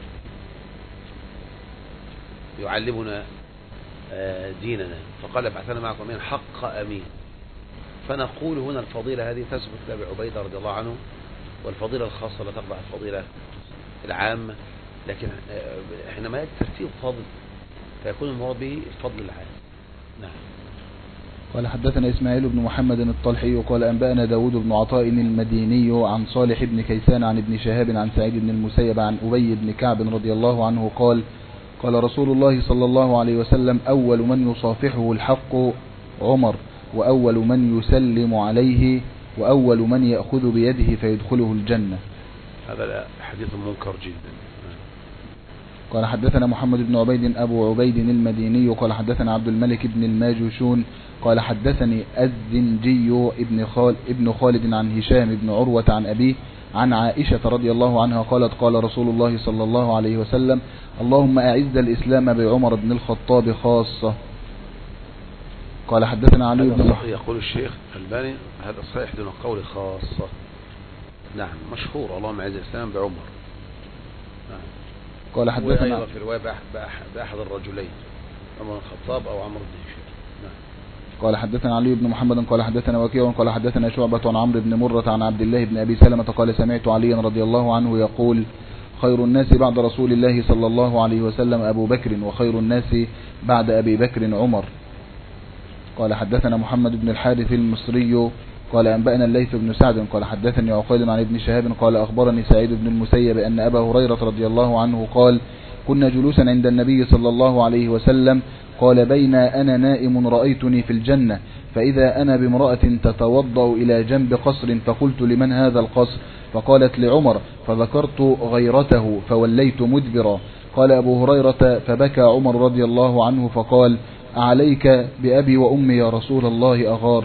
يعلمنا ديننا، فقال ابعثنا معكم أمين حق أمين، فنقول هنا الفضيلة هذه تثبت لأبي عبيدة رضي الله عنه، والفضيلة الخاصة لا تخضع الفضيلة العامة، لكن حينما يأتي ترتيب فضل فيكون المراد به الفضل العام. نعم. قال حدثنا إسماعيل بن محمد الطلحي قال أنبأنا داود بن عطاء المديني عن صالح بن كيسان عن ابن شهاب عن سعيد بن المسيب عن أبي بن كعب رضي الله عنه قال قال رسول الله صلى الله عليه وسلم أول من يصافحه الحق عمر، وأول من يسلم عليه، وأول من يأخذ بيده فيدخله الجنة. هذا حديث منكر جدا. قال حدثنا محمد بن عبيد أبو عبيد المديني قال حدثنا عبد الملك بن الماجوشون قال حدثني الزنجي ابن خالد, ابن خالد عن هشام بن عروة عن أبيه عن عائشة رضي الله عنها قالت قال رسول الله صلى الله عليه وسلم اللهم أعز الإسلام بعمر بن الخطاب خاصة. قال حدثنا علي بن محمد. يقول الشيخ الباني هذا الصحيح دون قول خاصة. نعم مشهور اللهم أعز الإسلام بعمر. نعم. قال حدثنا وأيضا في رواية بأحد الرجلين عمر الخطاب أو عمرو بن هشام. نعم. قال حدثنا علي بن محمد قال حدثنا وكيع قال حدثنا شعبة عن عمرو بن مرة عن عبد الله بن أبي سلمة قال سمعت عليا رضي الله عنه يقول خير الناس بعد رسول الله صلى الله عليه وسلم أبو بكر وخير الناس بعد أبي بكر عمر. قال حدثنا محمد بن الحارث المصري قال أنبأنا الليث بن سعد قال حدثني عقيل عن ابن شهاب قال أخبرني سعيد بن المسيب أن أبا هريرة رضي الله عنه قال كنا جلوسا عند النبي صلى الله عليه وسلم قال بين أنا نائم رأيتني في الجنة فإذا أنا بامرأة تتوضأ إلى جنب قصر فقلت لمن هذا القصر فقالت لعمر فذكرت غيرته فوليت مدبرا. قال أبو هريرة فبكى عمر رضي الله عنه فقال أعليك بأبي وأمي يا رسول الله أغار.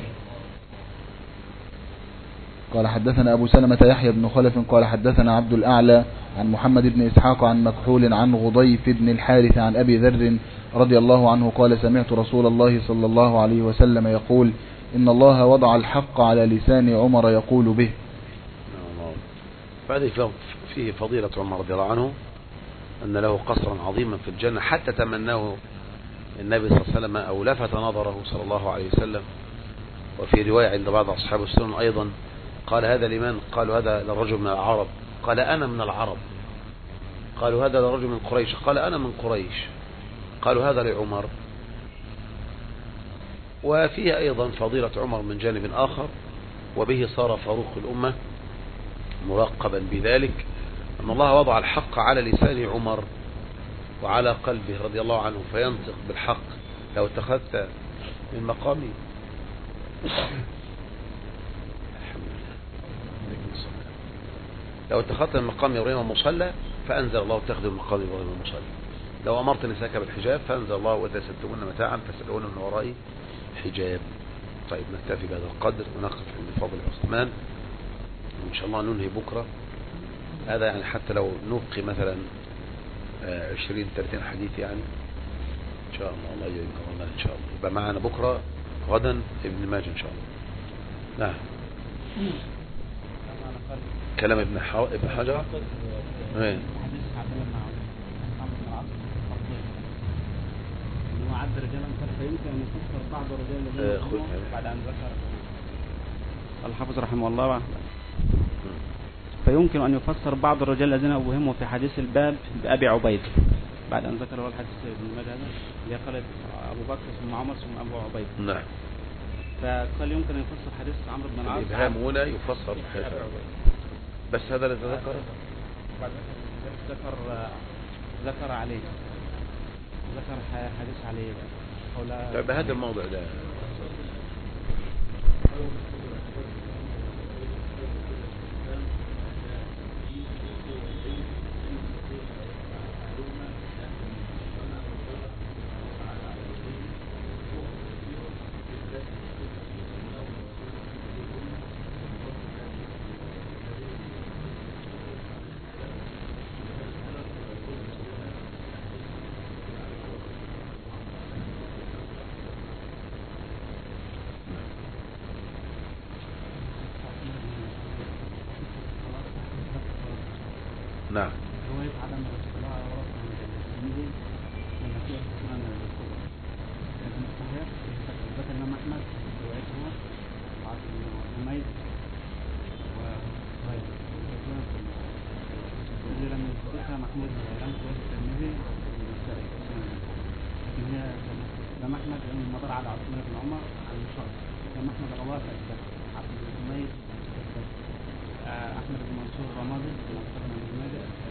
قال حدثنا أبو سلمة يحيى بن خلف قال حدثنا عبد الأعلى عن محمد بن إسحاق عن مكحول عن غضيف بن الحارث عن أبي ذر رضي الله عنه قال سمعت رسول الله صلى الله عليه وسلم يقول إن الله وضع الحق على لسان عمر يقول به. فهذه فيه فضيلة عمر رضي الله عنه أن له قصرا عظيما في الجنة حتى تمناه النبي صلى الله عليه وسلم أو لفت نظره صلى الله عليه وسلم. وفي رواية عند بعض أصحاب السنن أيضا قال هذا لمن؟ قالوا هذا للرجل من العرب قال أنا من العرب. قالوا هذا للرجل من قريش قال أنا من قريش. قالوا هذا لعمر. وفيها أيضا فضيلة عمر من جانب آخر وبه صار فاروق الأمة مرقبا بذلك أن الله وضع الحق على لسان عمر وعلى قلبه رضي الله عنه فينطق بالحق. لو اتخذت من مقامي لو اتخذت من مقام إبراهيم مصلى فأنزل الله اتخذوا من مقام إبراهيم مصلى. لو أمرت نساك بالحجاب فأنزل الله وإذا سألتمون متاعا فاسألون من وراء حجاب. طيب نكتفي بهذا القدر ونقف عند فضل عثمان وإن شاء الله ننهي بكرة. هذا يعني حتى لو نبقي مثلا عشرين ثلاثين حديث يعني إن شاء الله الله يجزيكم الله إن شاء الله. يبقى معنا بكرة غدا ابن ماجه إن شاء الله. نعم. كلام ابن ابن حجر ايه عد رجالا فيمكن ان يفسر بعض الرجال بعد ان ذكر الحافظ رحمه الله فيمكن ان يفسر بعض الرجال الذين اوهموا في حديث الباب بأبي عبيد بعد ان ذكر هو الحديث ابن ماجه هذا اللي قال ابو بكر ثم عمر ثم ابو عبيد. نعم. فقال يمكن ان يفسر حديث عمرو بن العاص الابهام هنا يفسر بحديث بس هذا الذي ذكر بعد ذكر ذكر عليه ذكر حديث عليه طيب هذا الموضوع ده نعم. رواية عدم الاطلاع على رأس المسلمين لما فيها اسمان الكبرى لكن الصحيح ذكر الإمام أحمد روايته وعبد الحميد وغيره الذي لم يذكرها محمود لم توجد الترمذي والنسائي لكن هي الإمام أحمد لأن المدار على عثمان بن عمر عن الشخص الإمام أحمد رواه فأثبت عبد الحميد أحمد بن منصور الرمادي من أصحاب ابن ماجه